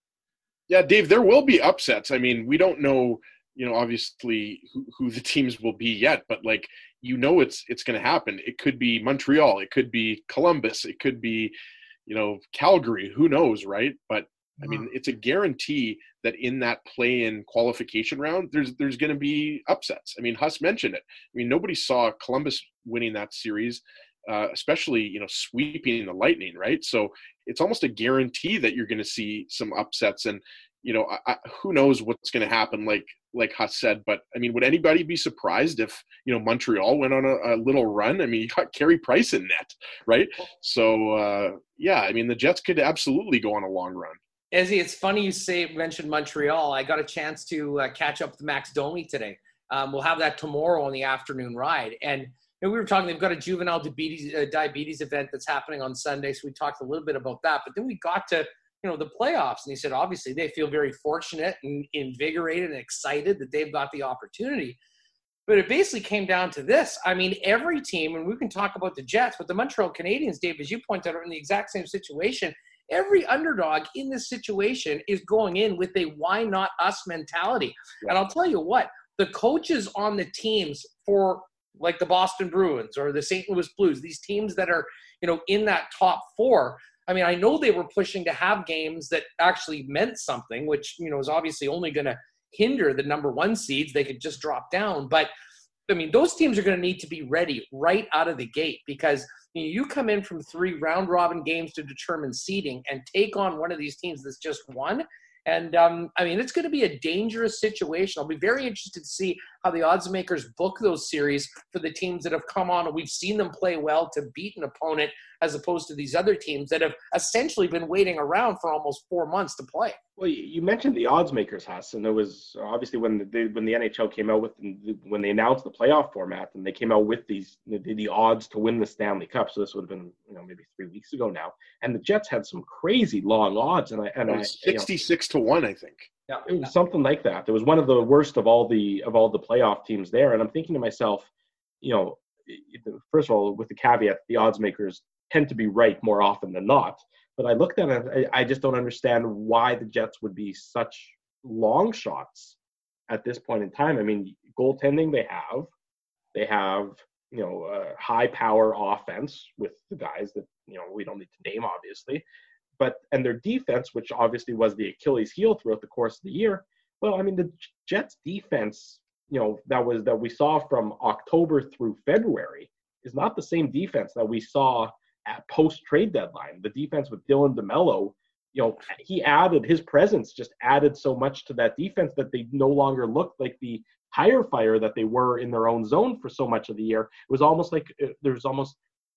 Yeah, Dave, there will be upsets. I mean, we don't know, you know, obviously who, who the teams will be yet, but like, you know, it's it's going to happen. It could be Montreal, it could be Columbus, it could be, you know, Calgary. Who knows, right? But I mean, it's a guarantee that in that play-in qualification round, there's there's going to be upsets. I mean, Huss mentioned it. I mean, nobody saw Columbus winning that series, uh, especially, you know, sweeping the Lightning, right? So it's almost a guarantee that you're going to see some upsets. And, you know, I, I, who knows what's going to happen, like like Huss said. But, I mean, would anybody be surprised if, you know, Montreal went on a, a little run? I mean, you got Carey Price in net, right? So, uh, yeah, I mean, the Jets could absolutely go on a long run. Ezzy, it's funny you say mentioned Montreal. I got a chance to uh, catch up with Max Domi today. Um, we'll have that tomorrow on the afternoon ride. And, and we were talking, they've got a juvenile diabetes, uh, diabetes event that's happening on Sunday. So we talked a little bit about that. But then we got to, you know, the playoffs. And he said, obviously, they feel very fortunate and invigorated and excited that they've got the opportunity. But it basically came down to this. I mean, every team, and we can talk about the Jets, but the Montreal Canadiens, Dave, as you pointed out, are in the exact same situation. Every underdog in this situation is going in with a why not us mentality. Yeah. And I'll tell you what, the coaches on the teams for like the Boston Bruins or the Saint Louis Blues, these teams that are, you know, in that top four, I mean, I know they were pushing to have games that actually meant something, which, you know, is obviously only going to hinder the number one seeds. They could just drop down. But, I mean, those teams are going to need to be ready right out of the gate because – you come in from three round-robin games to determine seeding and take on one of these teams that's just won. And, um, I mean, it's going to be a dangerous situation. I'll be very interested to see how the odds makers book those series for the teams that have come on and we've seen them play well to beat an opponent as opposed to these other teams that have essentially been waiting around for almost four months to play. Well, you mentioned the odds makers, Huss, and it was obviously when the when the N H L came out with when they announced the playoff format, and they came out with these the, the odds to win the Stanley Cup. So this would have been, you know, maybe three weeks ago now, and the Jets had some crazy long odds, and I and I sixty-six you know, to one, I think. Yeah, it was something like that. It was one of the worst of all the of all the playoff teams there, and I'm thinking to myself, you know, first of all, with the caveat, the odds makers tend to be right more often than not. But I looked at it, I just don't understand why the Jets would be such long shots at this point in time. I mean, goaltending they have, they have, you know, a high power offense with the guys that, you know, we don't need to name, obviously. But, and their defense, which obviously was the Achilles heel throughout the course of the year. Well, I mean, the Jets defense, you know, that was, that we saw from October through February is not the same defense that we saw at post-trade deadline. The defense with Dylan DeMello, you know, he added, his presence just added so much to that defense that they no longer looked like the tire fire that they were in their own zone for so much of the year. It was almost like there's almost,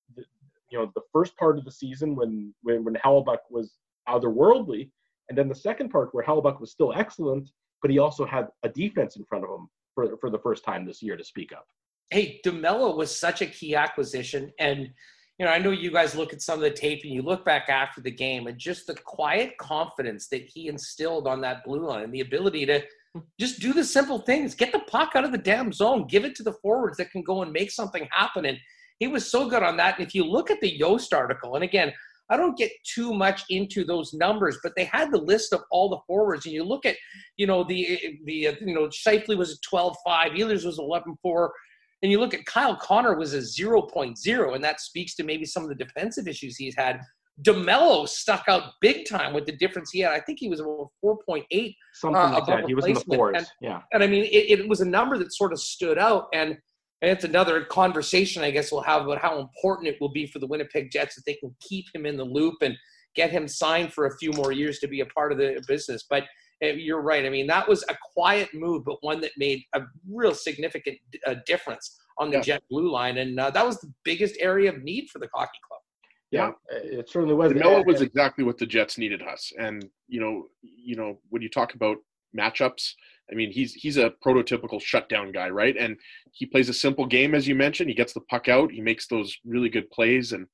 you know, the first part of the season when, when, when Hellebuyck was otherworldly, and then the second part where Hellebuyck was still excellent, but he also had a defense in front of him for, for the first time this year to speak up. Hey, DeMello was such a key acquisition, and you know, I know you guys look at some of the tape and you look back after the game and just the quiet confidence that he instilled on that blue line and the ability to just do the simple things, get the puck out of the damn zone, give it to the forwards that can go and make something happen. And he was so good on that. And if you look at the Yost article, and again, I don't get too much into those numbers, but they had the list of all the forwards. And you look at, you know, the, the uh, you know, Scheifele was a twelve five, Ehlers was eleven four. And you look at Kyle Connor was a zero point zero, and that speaks to maybe some of the defensive issues he's had. DeMello stuck out big time with the difference he had. I think he was about four point eight. Something uh, like that. He was in the fours, and, yeah. And, I mean, it, it was a number that sort of stood out, and, and it's another conversation I guess we'll have about how important it will be for the Winnipeg Jets if they can keep him in the loop and get him signed for a few more years to be a part of the business. But you're right. I mean, that was a quiet move, but one that made a real significant uh, difference on the yeah. Jet blue line. And uh, that was the biggest area of need for the hockey club. Yeah, it certainly was. DeMello was exactly what the Jets needed, Huss. And, you know, you know, when you talk about matchups, I mean, he's he's a prototypical shutdown guy, right? And he plays a simple game, as you mentioned. He gets the puck out. He makes those really good plays. And,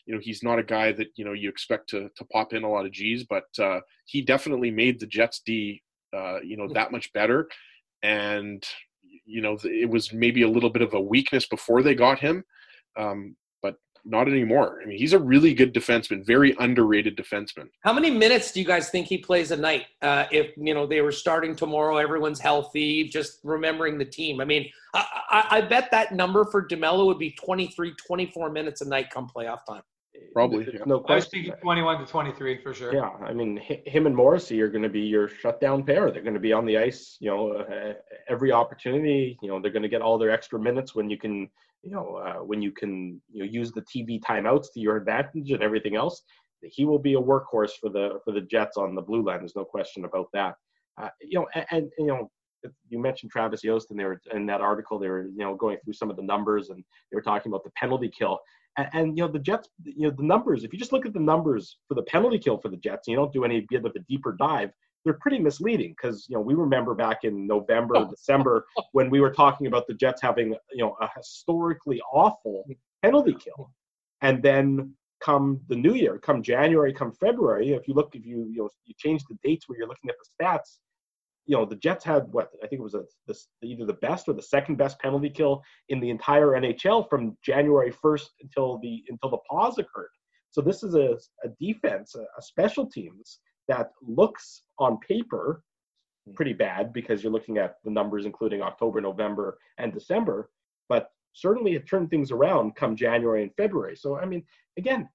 you know, he's not a guy that, you know, you expect to to pop in a lot of G's, but uh, he definitely made the Jets D, uh, you know, that much better. And, you know, it was maybe a little bit of a weakness before they got him, um, but not anymore. I mean, he's a really good defenseman, very underrated defenseman. How many minutes do you guys think he plays a night? Uh, if, you know, they were starting tomorrow, everyone's healthy, just remembering the team. I mean, I, I, I bet that number for DeMello would be twenty-three, twenty-four minutes a night come playoff time. Probably. Yeah. No question. I was thinking twenty-one to twenty-three for sure. Yeah, I mean, him and Morrissey are going to be your shutdown pair. They're going to be on the ice, you know, uh, every opportunity. You know, they're going to get all their extra minutes when you can, you know, uh, when you can, you know, use the T V timeouts to your advantage and everything else. He will be a workhorse for the for the Jets on the blue line. There's no question about that. Uh, you know, and, and you know, you mentioned Travis Yost, and they were in that article. They were, you know, going through some of the numbers, and they were talking about the penalty kill. And, and you know, the Jets, you know, the numbers. If you just look at the numbers for the penalty kill for the Jets, and you don't do any bit of a deeper dive, they're pretty misleading, because, you know, we remember back in November, December, when we were talking about the Jets having, you know, a historically awful penalty kill, and then come the new year, come January, come February, if you look, if you you know, you change the dates where you're looking at the stats, you know, the Jets had what I think it was a, this, either the best or the second best penalty kill in the entire N H L from January first until the until the pause occurred. So this is a, a defense, a, a special teams that looks on paper pretty bad, because you're looking at the numbers including October, November, and December, but certainly it turned things around come January and February. So, I mean, again,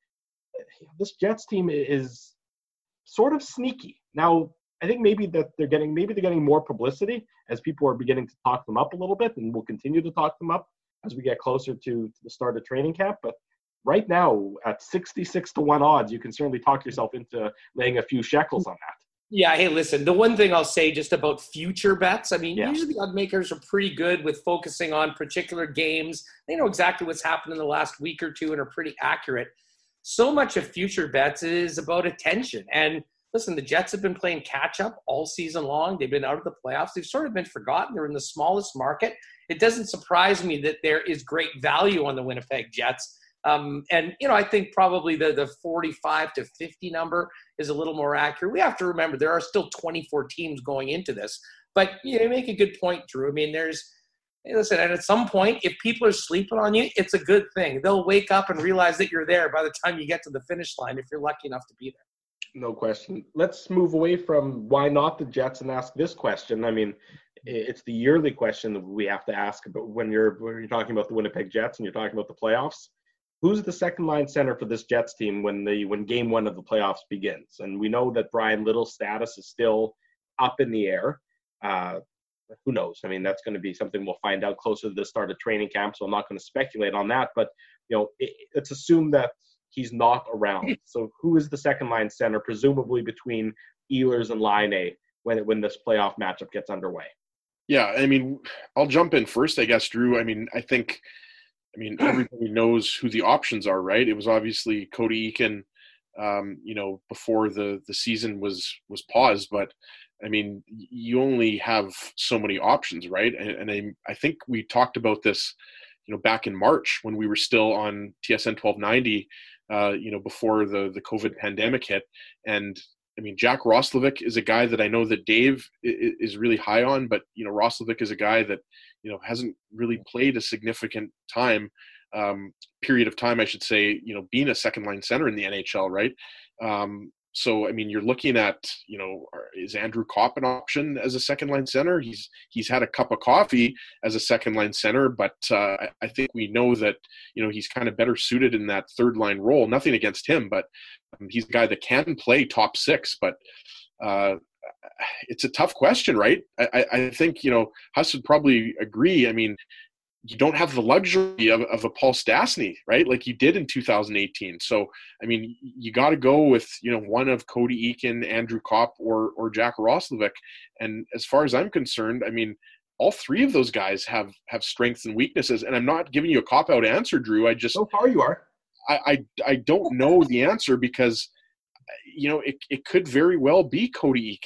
this Jets team is sort of sneaky. Now, I think maybe that they're getting maybe they're getting more publicity as people are beginning to talk them up a little bit, and we'll continue to talk them up as we get closer to, to the start of training camp. But right now, at sixty-six to one odds, you can certainly talk yourself into laying a few shekels on that. Yeah, hey, listen, the one thing I'll say just about future bets, I mean, Yeah. usually the odd makers are pretty good with focusing on particular games. They know exactly what's happened in the last week or two and are pretty accurate. So much of future bets is about attention. And listen, the Jets have been playing catch-up all season long. They've been out of the playoffs. They've sort of been forgotten. They're in the smallest market. It doesn't surprise me that there is great value on the Winnipeg Jets. Um, and, you know, I think probably the, the forty-five to fifty number is a little more accurate. We have to remember there are still twenty-four teams going into this. But you know, you make a good point, Drew. I mean, there's – listen, and at some point, if people are sleeping on you, it's a good thing. They'll wake up and realize that you're there by the time you get to the finish line, if you're lucky enough to be there. No question. Let's move away from why not the Jets and ask this question. I mean, it's the yearly question that we have to ask about when you're when you're talking about the Winnipeg Jets and you're talking about the playoffs. Who's the second line center for this Jets team when the when game one of the playoffs begins? And we know that Brian Little's status is still up in the air. Uh, who knows? I mean, that's going to be something we'll find out closer to the start of training camp. So I'm not going to speculate on that. But you know, it, let's assume that he's not around. So who is the second line center, presumably between Ehlers and Laine, when it, when this playoff matchup gets underway? Yeah, I mean, I'll jump in first, I guess, Drew. I mean, I think, I mean, everybody knows who the options are, right? It was obviously Cody Eakin, um, you know, before the, the season was was paused. But, I mean, you only have so many options, right? And, and I, I think we talked about this, you know, back in March when we were still on T S N twelve ninety, uh, you know, before the, the COVID pandemic hit. And, I mean, Jack Roslovic is a guy that I know that Dave is really high on, but, you know, Roslovic is a guy that, you know, hasn't really played a significant time, um, period of time, I should say, you know, being a second line center in the N H L, right? Um, so, I mean, you're looking at, you know, is Andrew Kopp an option as a second line center? He's he's had a cup of coffee as a second line center, but uh, I think we know that, you know, he's kind of better suited in that third line role. Nothing against him, but um, he's a guy that can play top six. But uh, it's a tough question, right? I, I think, you know, Huss would probably agree. I mean, you don't have the luxury of, of a Paul Stastny, right? Like you did in two thousand eighteen. So, I mean, you got to go with, you know, one of Cody Eakin, Andrew Kopp, or or Jack Roslovic. And as far as I'm concerned, I mean, all three of those guys have have strengths and weaknesses. And I'm not giving you a cop-out answer, Drew. I just – So far you are. I, I, I don't know the answer because, you know, it, it could very well be Cody Eakin.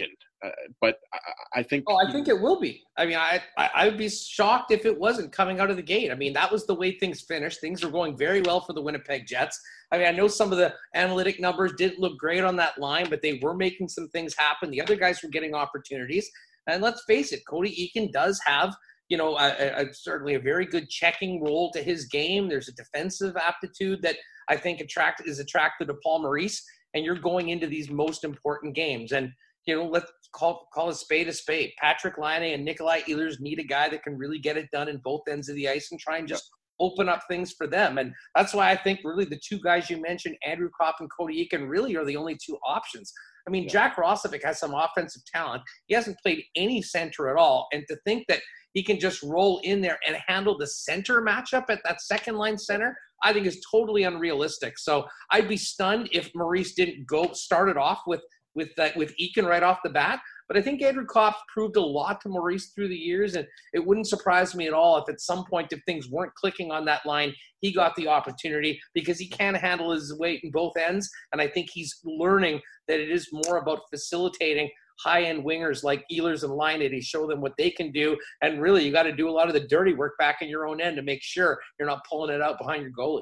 Uh, but I, I think. Oh, I think it will be. I mean, I, I I would be shocked if it wasn't coming out of the gate. I mean, that was the way things finished. Things were going very well for the Winnipeg Jets. I mean, I know some of the analytic numbers didn't look great on that line, but they were making some things happen. The other guys were getting opportunities. And let's face it, Cody Eakin does have, you know, a, a, certainly a very good checking role to his game. There's a defensive aptitude that I think attract is attracted to Paul Maurice. And you're going into these most important games. And, you know, let's call call a spade a spade. Patrick Laine and Nikolai Ehlers need a guy that can really get it done in both ends of the ice and try and just open up things for them. And that's why I think really the two guys you mentioned, Andrew Kopp and Cody Eakin, really are the only two options. I mean, yeah. Jack Roslovic has some offensive talent. He hasn't played any center at all. And to think that he can just roll in there and handle the center matchup at that second line center, I think is totally unrealistic. So I'd be stunned if Maurice didn't go started off with with that with Eakin right off the bat. But I think Andrew Kopp proved a lot to Maurice through the years, and it wouldn't surprise me at all if at some point, if things weren't clicking on that line, he got the opportunity because he can handle his weight in both ends. And I think he's learning that it is more about facilitating high-end wingers like Ehlers and Laine to show them what they can do. And really, you got to do a lot of the dirty work back in your own end to make sure you're not pulling it out behind your goalie.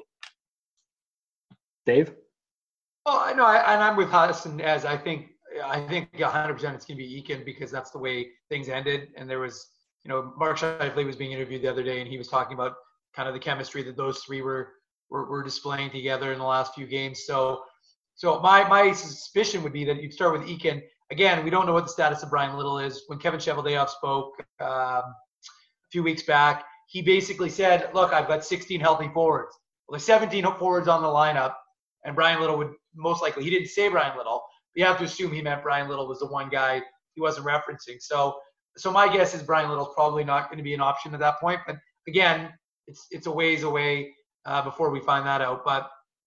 Dave? Well, I know, I, and I'm with Hudson as I think I think one hundred percent it's going to be Eakin because that's the way things ended. And there was, you know, Mark Scheifele was being interviewed the other day, and he was talking about kind of the chemistry that those three were were, were displaying together in the last few games. So, so my my suspicion would be that you'd start with Eakin. Again, we don't know what the status of Brian Little is. When Kevin Cheveldayoff spoke um, a few weeks back, he basically said, look, I've got sixteen healthy forwards. Well, there's seventeen forwards on the lineup, and Brian Little would most likely, he didn't say Brian Little, but you have to assume he meant Brian Little was the one guy he wasn't referencing. So so my guess is Brian Little's probably not going to be an option at that point. But again, it's it's a ways away uh, before we find that out. But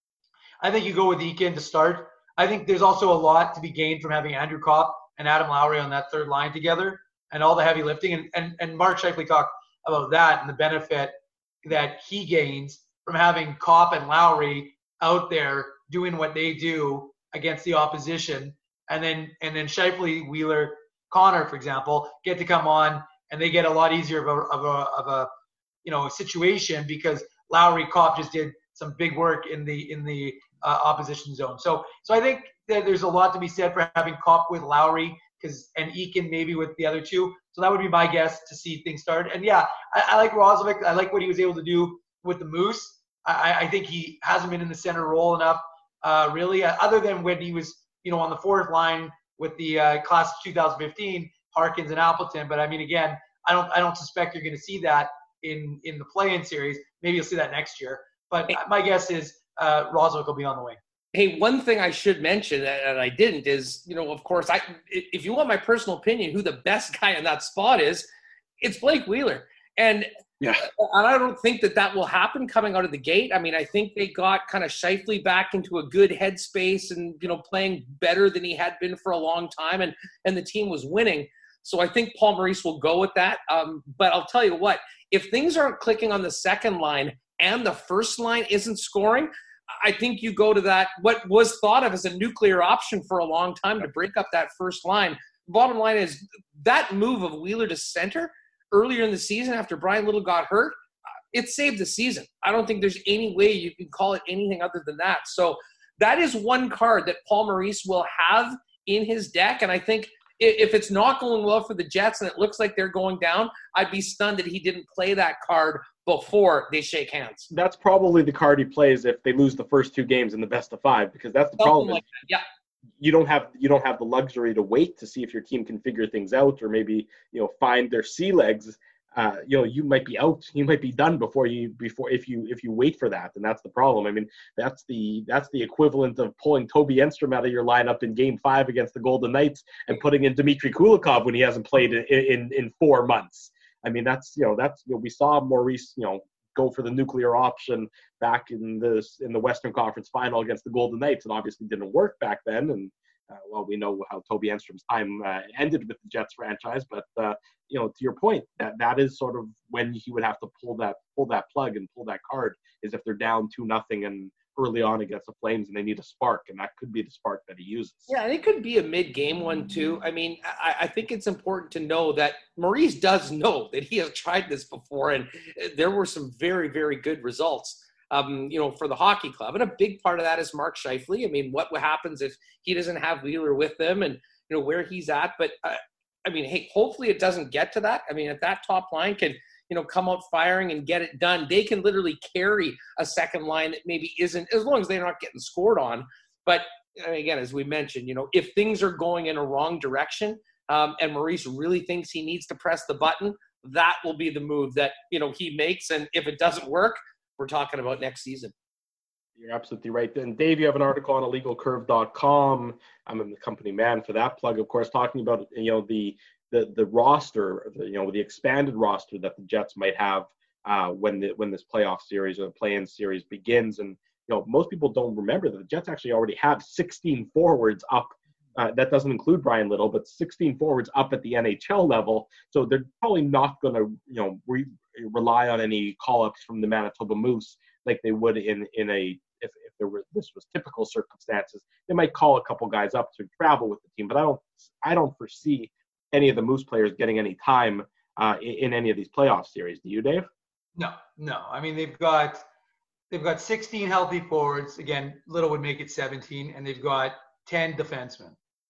I think you go with Eakin to start. I think there's also a lot to be gained from having Andrew Kopp and Adam Lowry on that third line together and all the heavy lifting. And, and, and Mark Scheifele talked about that and the benefit that he gains from having Kopp and Lowry out there doing what they do against the opposition. And then and then Scheifele, Wheeler, Connor, for example, get to come on and they get a lot easier of a, of a, of a you know, situation because Lowry, Kopp just did some big work in the in the uh, opposition zone. So so I think that there's a lot to be said for having Kopp with Lowry because and Eakin maybe with the other two. So that would be my guess to see things start. And yeah, I, I like Roslovic. I like what he was able to do with the Moose. I, I think he hasn't been in the center role enough, uh, really, uh, other than when he was, you know, on the fourth line with the uh, class of two thousand fifteen, Harkins and Appleton. But I mean, again, I don't I don't suspect you're going to see that in in the play-in series. Maybe you'll see that next year. But my guess is uh, Roslovic will be on the way. Hey, one thing I should mention, and I didn't, is, you know, of course, I if you want my personal opinion, who the best guy in that spot is, it's Blake Wheeler. And, yeah. and I don't think that that will happen coming out of the gate. I mean, I think they got kind of Scheifele back into a good headspace and, you know, playing better than he had been for a long time, and, and the team was winning. So I think Paul Maurice will go with that. Um, but I'll tell you what, if things aren't clicking on the second line and the first line isn't scoring, I think you go to that, what was thought of as a nuclear option for a long time to break up that first line. Bottom line is that move of Wheeler to center earlier in the season after Brian Little got hurt, it saved the season. I don't think there's any way you can call it anything other than that. So that is one card that Paul Maurice will have in his deck. And I think if it's not going well for the Jets and it looks like they're going down, I'd be stunned that he didn't play that card before they shake hands. That's probably the card he plays if they lose the first two games in the best of five, because that's the Something problem. Like that. Yeah. You don't have you don't have the luxury to wait to see if your team can figure things out or maybe, you know, find their sea legs. Uh, you know, you might be out, you might be done before you before if you if you wait for that, and that's the problem. I mean, that's the that's the equivalent of pulling Toby Enstrom out of your lineup in Game Five against the Golden Knights and putting in Dmitry Kulikov when he hasn't played in in, in four months. I mean, that's you know that's you know, we saw Maurice you know go for the nuclear option back in the in the Western Conference Final against the Golden Knights, and obviously didn't work back then. And Uh, well, we know how Toby Enstrom's time uh, ended with the Jets franchise, but uh, you know, to your point, that that is sort of when he would have to pull that pull that plug and pull that card is if they're down two nothing and early on against the Flames, and they need a spark, and that could be the spark that he uses. Yeah, and it could be a mid-game one too. I mean, I, I think it's important to know that Maurice does know that he has tried this before, and there were some very, very good results, um, you know, for the hockey club. And a big part of that is Mark Scheifele. I mean, what happens if he doesn't have Wheeler with them, and you know where he's at? But uh, I mean, hey, hopefully it doesn't get to that. I mean, if that top line can, you know, come out firing and get it done, they can literally carry a second line that maybe isn't, as long as they're not getting scored on. But again, as we mentioned, you know, if things are going in a wrong direction um, and Maurice really thinks he needs to press the button, that will be the move that, you know, he makes. And if it doesn't work, we're talking about next season. You're absolutely right. And Dave, you have an article on illegal curve dot com. I'm the company man for that plug, of course, talking about, you know, the the the roster, you know, the expanded roster that the Jets might have uh, when the when this playoff series or the play-in series begins. And you know, most people don't remember that the Jets actually already have sixteen forwards up. Uh, that doesn't include Brian Little, but sixteen forwards up at the N H L level. So they're probably not going to, you know, re- rely on any call-ups from the Manitoba Moose like they would in in a if, if there were this was typical circumstances. They might call a couple guys up to travel with the team, but I don't I don't foresee any of the Moose players getting any time uh, in, in any of these playoff series. Do you, Dave? No, no. I mean, they've got they've got sixteen healthy forwards. Again, Little would make it seventeen, and they've got ten defensemen.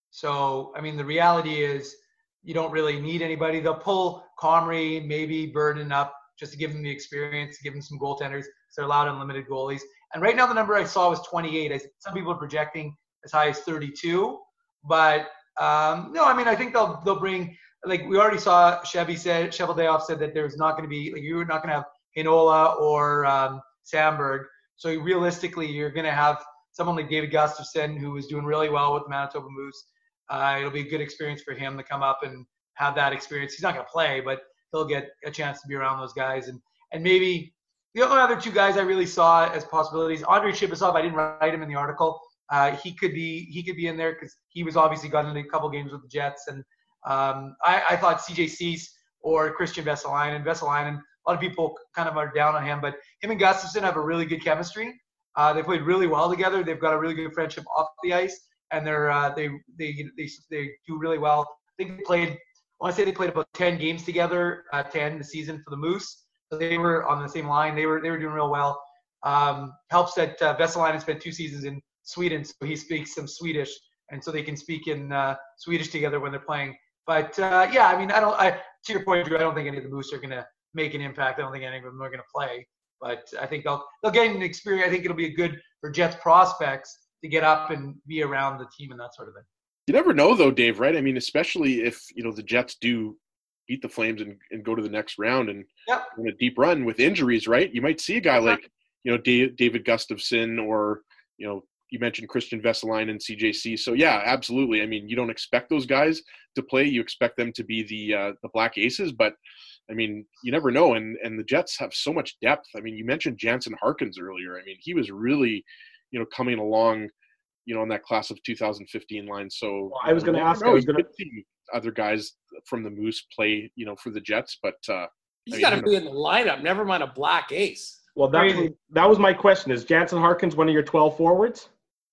So, I mean, the reality is you don't really need anybody. They'll pull Comrie, maybe Burden up just to give them the experience, to give them some goaltenders. So they're allowed unlimited goalies. And right now the number I saw was twenty-eight. I, some people are projecting as high as thirty-two. But, um, no, I mean, I think they'll they'll bring – like we already saw Chevy said, Cheveldayoff said that there's not going to be – like you're not going to have Heinola or um, Sandberg. So realistically, you're going to have someone like David Gustafsson, who was doing really well with the Manitoba Moose. Uh, it'll be a good experience for him to come up and have that experience. He's not going to play, but he'll get a chance to be around those guys. And and maybe the only other two guys I really saw as possibilities, Andrei Shibasov, I didn't write him in the article. Uh, he could be he could be in there because he was obviously got into a couple games with the Jets. And um, I, I thought C J Cease or Christian Vesalainen. Vesalainen, a lot of people kind of are down on him, but him and Gustafsson have a really good chemistry. Uh, they played really well together. They've got a really good friendship off the ice. And they're uh, they they they they do really well. I think they played. I want to say they played about ten games together, uh, ten the season for the Moose. So they were on the same line. They were they were doing real well. Um, helps that uh, Vesalainen spent two seasons in Sweden, so he speaks some Swedish, and so they can speak in uh, Swedish together when they're playing. But uh, yeah, I mean, I don't. I to your point, Drew, I don't think any of the Moose are going to make an impact. I don't think any of them are going to play. But I think they'll they'll gain an experience. I think it'll be a good for Jets prospects to get up and be around the team and that sort of thing. You never know, though, Dave, right? I mean, especially if, you know, the Jets do beat the Flames and, and go to the next round and yep. in a deep run with injuries, right? You might see a guy like, you know, Dave, David Gustafsson or, you know, you mentioned Christian Vesalainen and C J C. So, yeah, absolutely. I mean, you don't expect those guys to play. You expect them to be the uh, the Black Aces, but, I mean, you never know. And, and the Jets have so much depth. I mean, you mentioned Jansen Harkins earlier. I mean, he was really – you know, coming along, you know, in that class of two thousand fifteen line. So well, I was going to ask, I was going to see other guys from the Moose play, you know, for the Jets, but uh, he's got to be in the lineup. Never mind a Black Ace. Well, that was, that was my question. Is Jansen Harkins one of your twelve forwards?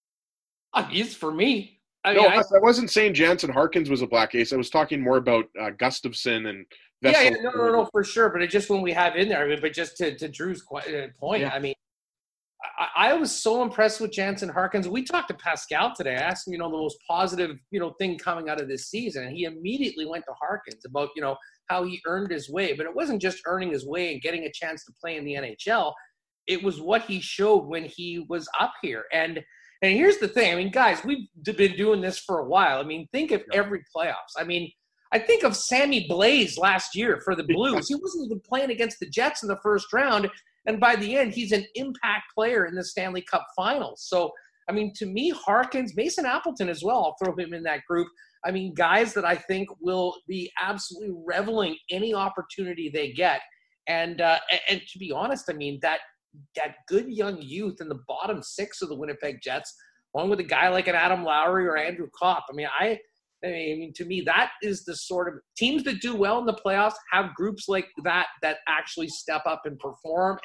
Uh, he's for me. I mean, no, I, I wasn't saying Jansen Harkins was a Black Ace. I was talking more about uh, Gustafsson and Vessel. Yeah, yeah, no, no, no, for sure. But it just when we have in there, I mean, but just to, to Drew's point, yeah. I mean, I, I was so impressed with Jansen Harkins. We talked to Pascal today. I asked him, you know, the most positive, you know, thing coming out of this season. And he immediately went to Harkins about, you know, how he earned his way. But it wasn't just earning his way and getting a chance to play in the N H L. It was what he showed when he was up here. And and here's the thing. I mean, guys, we've been doing this for a while. I mean, think of every playoffs. I mean, I think of Sammy Blaze last year for the Blues. He wasn't even playing against the Jets in the first round. And by the end, he's an impact player in the Stanley Cup Finals. So, I mean, to me, Harkins, Mason Appleton as well, I'll throw him in that group. I mean, guys that I think will be absolutely reveling any opportunity they get. And uh, and to be honest, I mean, that that good young youth in the bottom six of the Winnipeg Jets, along with a guy like an Adam Lowry or Andrew Kopp, I mean, I – I mean, to me, that is the sort of teams that do well in the playoffs have groups like that that actually step up and perform. And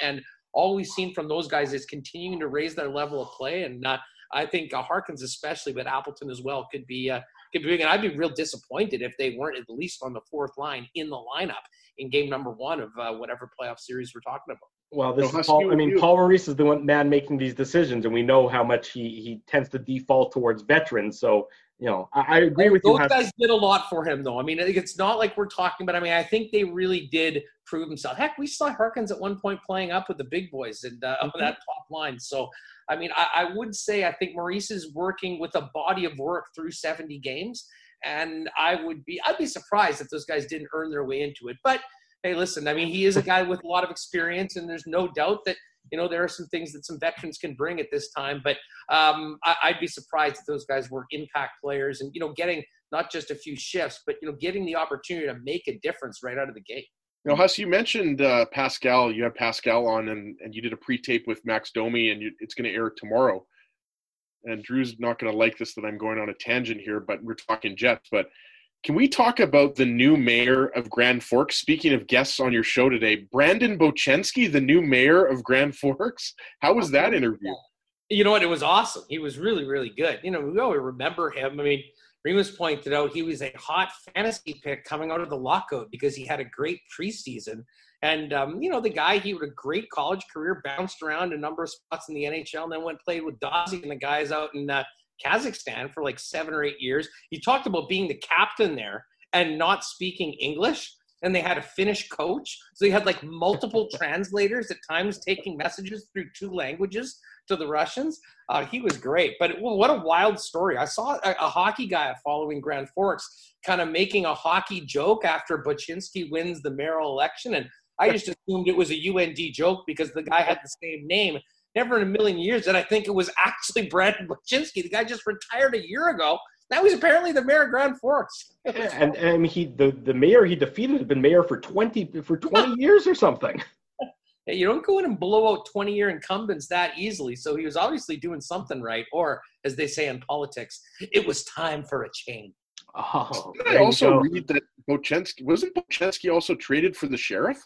all we've seen from those guys is continuing to raise their level of play. And uh, I think uh, Harkins especially, but Appleton as well, could be uh, could be big. And I'd be real disappointed if they weren't at least on the fourth line in the lineup in game number one of uh, whatever playoff series we're talking about. Well, this no, is Paul. I mean, Paul Maurice is the one man making these decisions, and we know how much he, he tends to default towards veterans. So, you know, I, I agree with Those you. Those guys did a lot for him, though. I mean, it's not like we're talking, but I mean, I think they really did prove themselves. Heck, we saw Harkins at one point playing up with the big boys and uh, mm-hmm. that top line. So, I mean, I, I would say I think Maurice is working with a body of work through seventy games, and I would be I'd be surprised if those guys didn't earn their way into it. But hey, listen, I mean, he is a guy with a lot of experience, and there's no doubt that, you know, there are some things that some veterans can bring at this time. But um, I, I'd be surprised if those guys were impact players and, you know, getting not just a few shifts, but, you know, getting the opportunity to make a difference right out of the gate. You know, Huss, you mentioned uh, Pascal. You had Pascal on, and, and you did a pre-tape with Max Domi, and you, it's going to air tomorrow. And Drew's not going to like this that I'm going on a tangent here, but we're talking Jets. But can we talk about the new mayor of Grand Forks? Speaking of guests on your show today, Brandon Bochenski, the new mayor of Grand Forks. How was that interview? You know what? It was awesome. He was really, really good. You know, we always remember him. I mean, Remus pointed out he was a hot fantasy pick coming out of the lockout because he had a great preseason. And, um, you know, the guy, he had a great college career, bounced around a number of spots in the N H L, and then went played with Dozzy and the guys out in uh, Kazakhstan for like seven or eight years. He talked about being the captain there and not speaking English, and they had a Finnish coach. So he had like multiple translators at times taking messages through two languages to the Russians. Uh, he was great. But well, what a wild story. I saw a, a hockey guy following Grand Forks kind of making a hockey joke after Bochenski wins the mayoral election, and I just assumed it was a U N D joke because the guy had the same name. Never in a million years did I think it was actually Brandon Bochenski. The guy just retired a year ago. Now he's apparently the mayor of Grand Forks. Yeah, and, and I mean, he the, the mayor he defeated had been mayor for twenty for twenty years or something. Hey, you don't go in and blow out twenty-year incumbents that easily. So he was obviously doing something right, or as they say in politics, it was time for a change. Oh, Did I also read that Bochenski wasn't Bochenski also traded for the sheriff?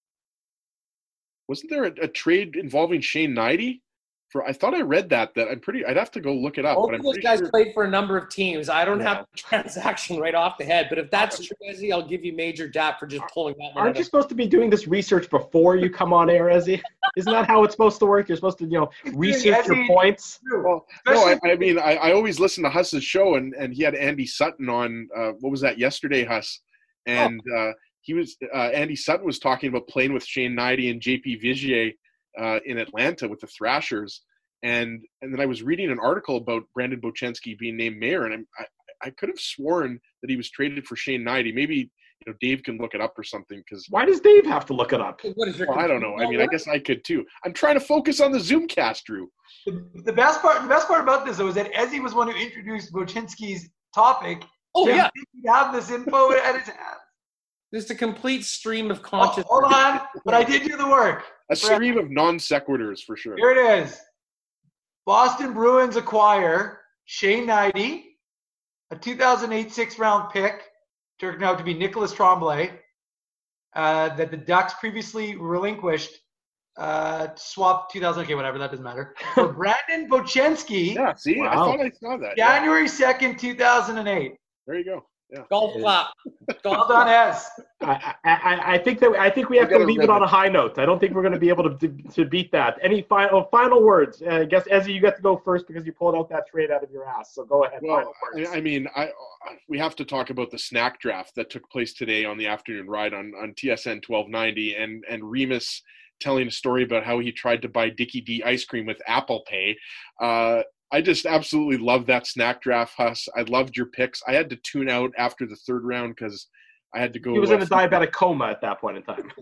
Wasn't there a, a trade involving Shane Knighty? For I thought I read that. That I'm pretty. I'd have to go look it up. Both but of I'm those pretty guys sure. played for a number of teams. I don't Yeah. have the transaction right off the head, but if that's true, Ezzy, I'll give you major dap for just pulling that one. Aren't out you of- supposed to be doing this research before you come on air, Ezzy? Isn't that how it's supposed to work? You're supposed to, you know, research your Ezzy- points. Well, no, I, I mean, I, I always listen to Huss's show, and, and he had Andy Sutton on. Uh, what was that yesterday, Huss? And uh, he was uh, Andy Sutton was talking about playing with Shane Knighty and J P Vigier uh, in Atlanta with the Thrashers. And and then I was reading an article about Brandon Bochenski being named mayor, and I'm, I I could have sworn that he was traded for Shane Knighty. Maybe you know Dave can look it up or something. Because Why does Dave have to look it up? What is your well, I don't know. I mean, I guess I could too. I'm trying to focus on the Zoomcast, Drew. The, the best part, the best part about this though is that Ezzy was one who introduced Bochenski's topic. Oh, Jim yeah. didn't have this info at his hands. Just a complete stream of Oh, consciousness. hold on, but I did do the work. A stream of non sequiturs for sure. Here it is. Boston Bruins acquire Shane Knighty, a two thousand eight sixth-round pick, turned out to be Nicolas Tremblay, uh, that the Ducks previously relinquished, uh, swap two thousand, okay, whatever, that doesn't matter, for Brandon Bochenski, Yeah, see, I Wow. thought I saw that. Yeah, January second, two thousand eight. there you go. Yeah. Golf clap. Well Golf done, clap. Ez. I, I, I think that I think we have I to gotta leave read it on it. a high note. I don't think we're going to be able to to beat that. Any final final words? Uh, I guess Ezzy, you got to go first because you pulled out that trade out of your ass. So go ahead. Well, final words. I, I mean, I we have to talk about the snack draft that took place today on the afternoon ride on, on T S N twelve ninety, and and Remus telling a story about how he tried to buy Dickie D ice cream with Apple Pay. Uh, I just absolutely love that snack draft, Huss. I loved your picks. I had to tune out after the third round because I had to go. He was in uh, a diabetic coma at that point in time.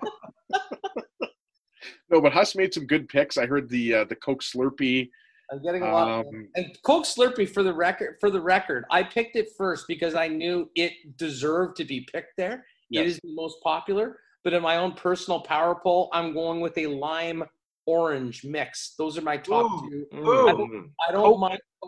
No, but Huss made some good picks. I heard the uh, the Coke Slurpee. I'm getting a lot. Um, And Coke Slurpee, for the record, for the record, I picked it first because I knew it deserved to be picked there. Yes. It is the most popular. But in my own personal power poll, I'm going with a lime orange mix. Those are my top Ooh. two. Ooh. I don't, I don't Coke. mind Coke,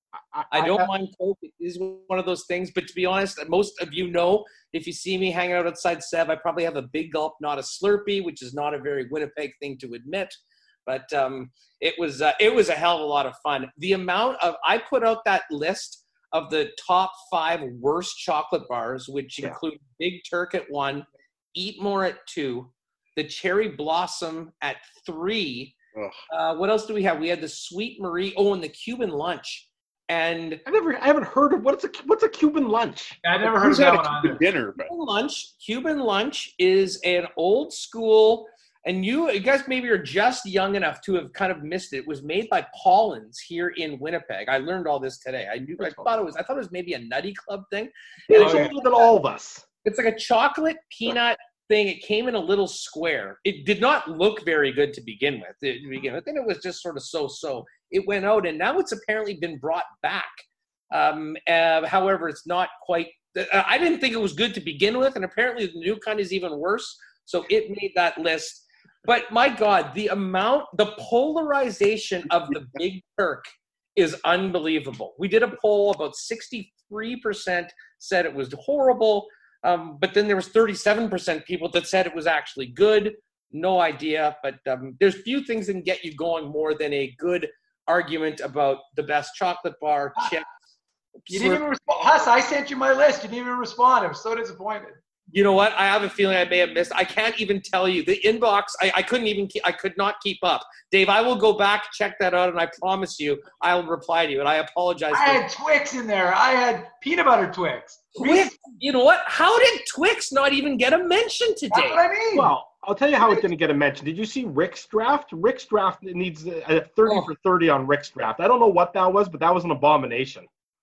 I, I don't I, mind Coke. It is one of those things. But to be honest, most of you know, if you see me hanging out outside Sev, I probably have a big gulp, not a Slurpee, which is not a very Winnipeg thing to admit. But um, it was uh, it was a hell of a lot of fun. The amount of I put out that list of the top five worst chocolate bars, which yeah. include Big Turk at one, Eat More at two, the Cherry Blossom at three. Uh, what else do we have? We had the Sweet Marie. Oh, and the Cuban Lunch. And I never, I haven't heard of what's a what's a Cuban lunch. I never heard of that one either. Dinner, but Cuban lunch. Cuban lunch is an old school, and you, you guys maybe are just young enough to have kind of missed it. It was made by Paulins here in Winnipeg. I learned all this today. I knew, I thought it was, I thought it was maybe a Nutty Club thing. And it's older than all of us. It's like a chocolate peanut thing. It came in a little square. It did not look very good to begin with. To begin with, then it was just sort of so-so. It went out, and now it's apparently been brought back. Um, uh, however, it's not quite. Uh, I didn't think it was good to begin with, and apparently the new kind is even worse. So it made that list. But my God, the amount, the polarization of the Big Turk is unbelievable. We did a poll. About sixty-three percent said it was horrible. Um, but then there was thirty-seven percent people that said it was actually good. No idea. But um, there's few things that can get you going more than a good argument about the best chocolate bar, chips. You didn't even respond. Huss, I sent you my list. You didn't even respond. I'm so disappointed. You know what? I have a feeling I may have missed. I can't even tell you. The inbox, I, I couldn't even keep, I could not keep up. Dave, I will go back, check that out, and I promise you I'll reply to you. And I apologize. I had Twix in there. I had peanut butter Twix. Twix. You know what? How did Twix not even get a mention today? That's what I mean. Well, I'll tell you how it didn't get a mention. Did you see Rick's draft? Rick's draft needs a thirty oh. for thirty on Rick's draft. I don't know what that was, but that was an abomination.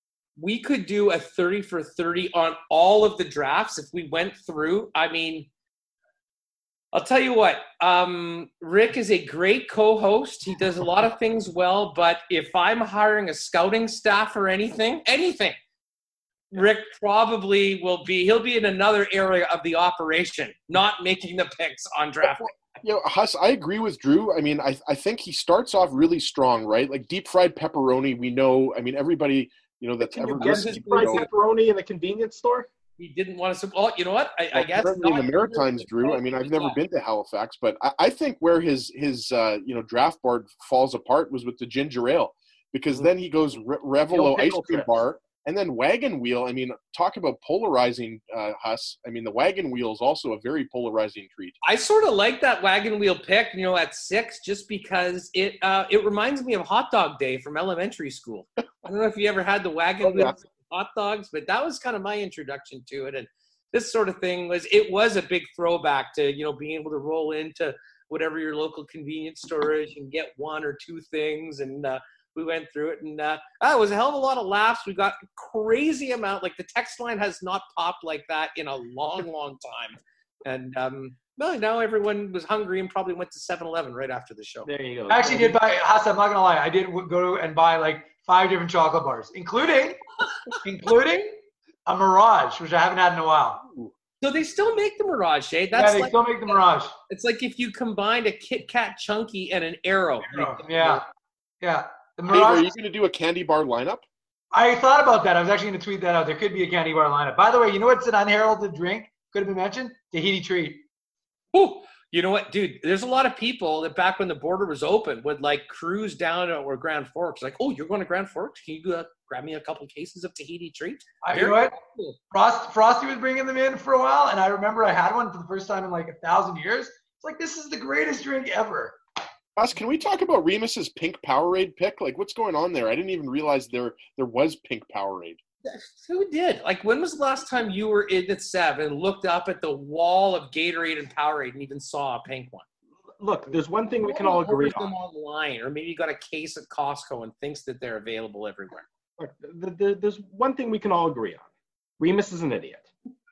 We could do a thirty for thirty on all of the drafts if we went through. I mean, I'll tell you what, um, Rick is a great co-host. He does a lot of things well, but if I'm hiring a scouting staff or anything, anything, Rick probably will be, he'll be in another area of the operation, not making the picks on draft. You know, Huss, I agree with Drew. I mean, I I think he starts off really strong, right? Like deep fried pepperoni, we know, I mean, everybody, you know, that's Can ever you get deep fried pepperoni in the convenience store? He didn't want to. Well, you know what? I, well, I guess in the Maritimes, Drew. I mean, I've never been to Halifax, but I, I think where his his uh, you know draft board falls apart was with the ginger ale, because mm-hmm. then he goes Re- Revelo ice cream trips. bar, and then Wagon Wheel. I mean, talk about polarizing, uh, Huss. I mean, the Wagon Wheel is also a very polarizing treat. I sort of like that Wagon Wheel pick, you know, at six, just because it uh, it reminds me of Hot Dog Day from elementary school. I don't know if you ever had the Wagon oh, Wheel. Yeah. Hot dogs, but that was kind of my introduction to it. And this sort of thing was, it was a big throwback to, you know, being able to roll into whatever your local convenience store is and get one or two things. And uh, we went through it, and uh, oh, it was a hell of a lot of laughs. We got a crazy amount. Like the text line has not popped like that in a long, long time. And um, well, now everyone was hungry and probably went to seven eleven right after the show. There you go. I actually did buy, Huss, I'm not going to lie. I did go and buy like five different chocolate bars, including, including a Mirage, which I haven't had in a while. So they still make the Mirage, eh? That's yeah, they like, still make the Mirage. It's like if you combined a Kit Kat Chunky and an Arrow. Arrow. Yeah, yeah. The Mirage. Dave, are you going to do a candy bar lineup? I thought about that. I was actually going to tweet that out. There could be a candy bar lineup. By the way, you know what's an unheralded drink? Could have been mentioned? Tahiti Treat. Ooh. You know what, dude? There's a lot of people that back when the border was open would like cruise down to or Grand Forks. Like, oh, you're going to Grand Forks? Can you uh, grab me a couple cases of Tahiti Treat? I, you know what? Cool. Frost, Frosty was bringing them in for a while, and I remember I had one for the first time in like a thousand years. It's like, this is the greatest drink ever. Ross, can we talk about Remus's pink Powerade pick? Like, what's going on there? I didn't even realize there there was pink Powerade. Who did? Like, when was the last time you were in at Sev and looked up at the wall of Gatorade and Powerade and even saw a pink one? Look, there's one thing we can all agree on. Them online, or maybe you got a case at Costco and thinks that they're available everywhere. Look, the, the, there's one thing we can all agree on. Remus is an idiot.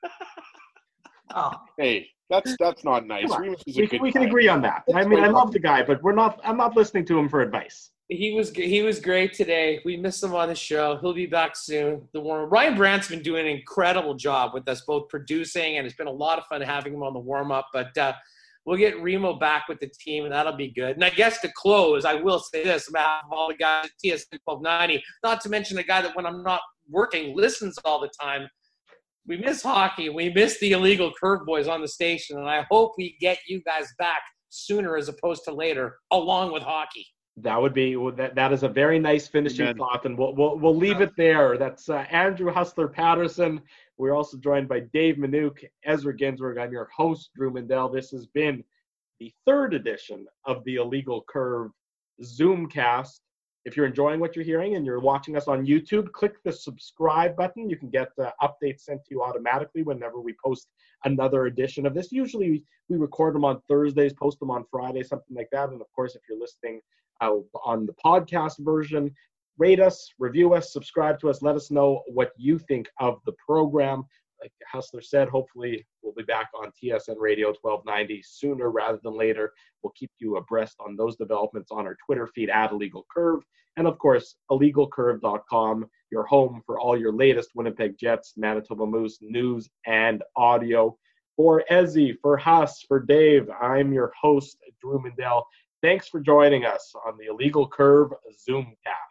Oh, hey, that's that's not nice. Remus is a we, good we guy. can agree on that. I mean, I love the guy, but we're not. I'm not listening to him for advice. He was he was great today. We missed him on the show. He'll be back soon. The warm Ryan Brandt's been doing an incredible job with us, both producing, and it's been a lot of fun having him on the warm up. But uh, we'll get Remo back with the team, and that'll be good. And I guess to close, I will say this about all the guys at T S N twelve ninety, not to mention a guy that when I'm not working listens all the time. We miss hockey. We miss the Illegal Curve boys on the station, and I hope we get you guys back sooner as opposed to later, along with hockey. That would be that. That is a very nice finishing Amen. thought, and we'll we'll, we'll leave it there. That's uh, Andrew Hustler Patterson. We're also joined by Dave Minuk, Ezra Ginsburg. I'm your host, Drew Mandel. This has been the third edition of the Illegal Curve Zoomcast. If you're enjoying what you're hearing and you're watching us on YouTube, click the subscribe button. You can get uh, updates sent to you automatically whenever we post another edition of this. Usually we, we record them on Thursdays, post them on Fridays, something like that. And of course, if you're listening uh, on the podcast version, rate us, review us, subscribe to us. Let us know what you think of the program. Like Hustler said, hopefully we'll be back on T S N Radio twelve ninety sooner rather than later. We'll keep you abreast on those developments on our Twitter feed at Illegal Curve. And of course, illegal curve dot com, your home for all your latest Winnipeg Jets, Manitoba Moose news and audio. For Ezzy, for Huss, for Dave, I'm your host, Drew Mandel. Thanks for joining us on the Illegal Curve Zoomcast.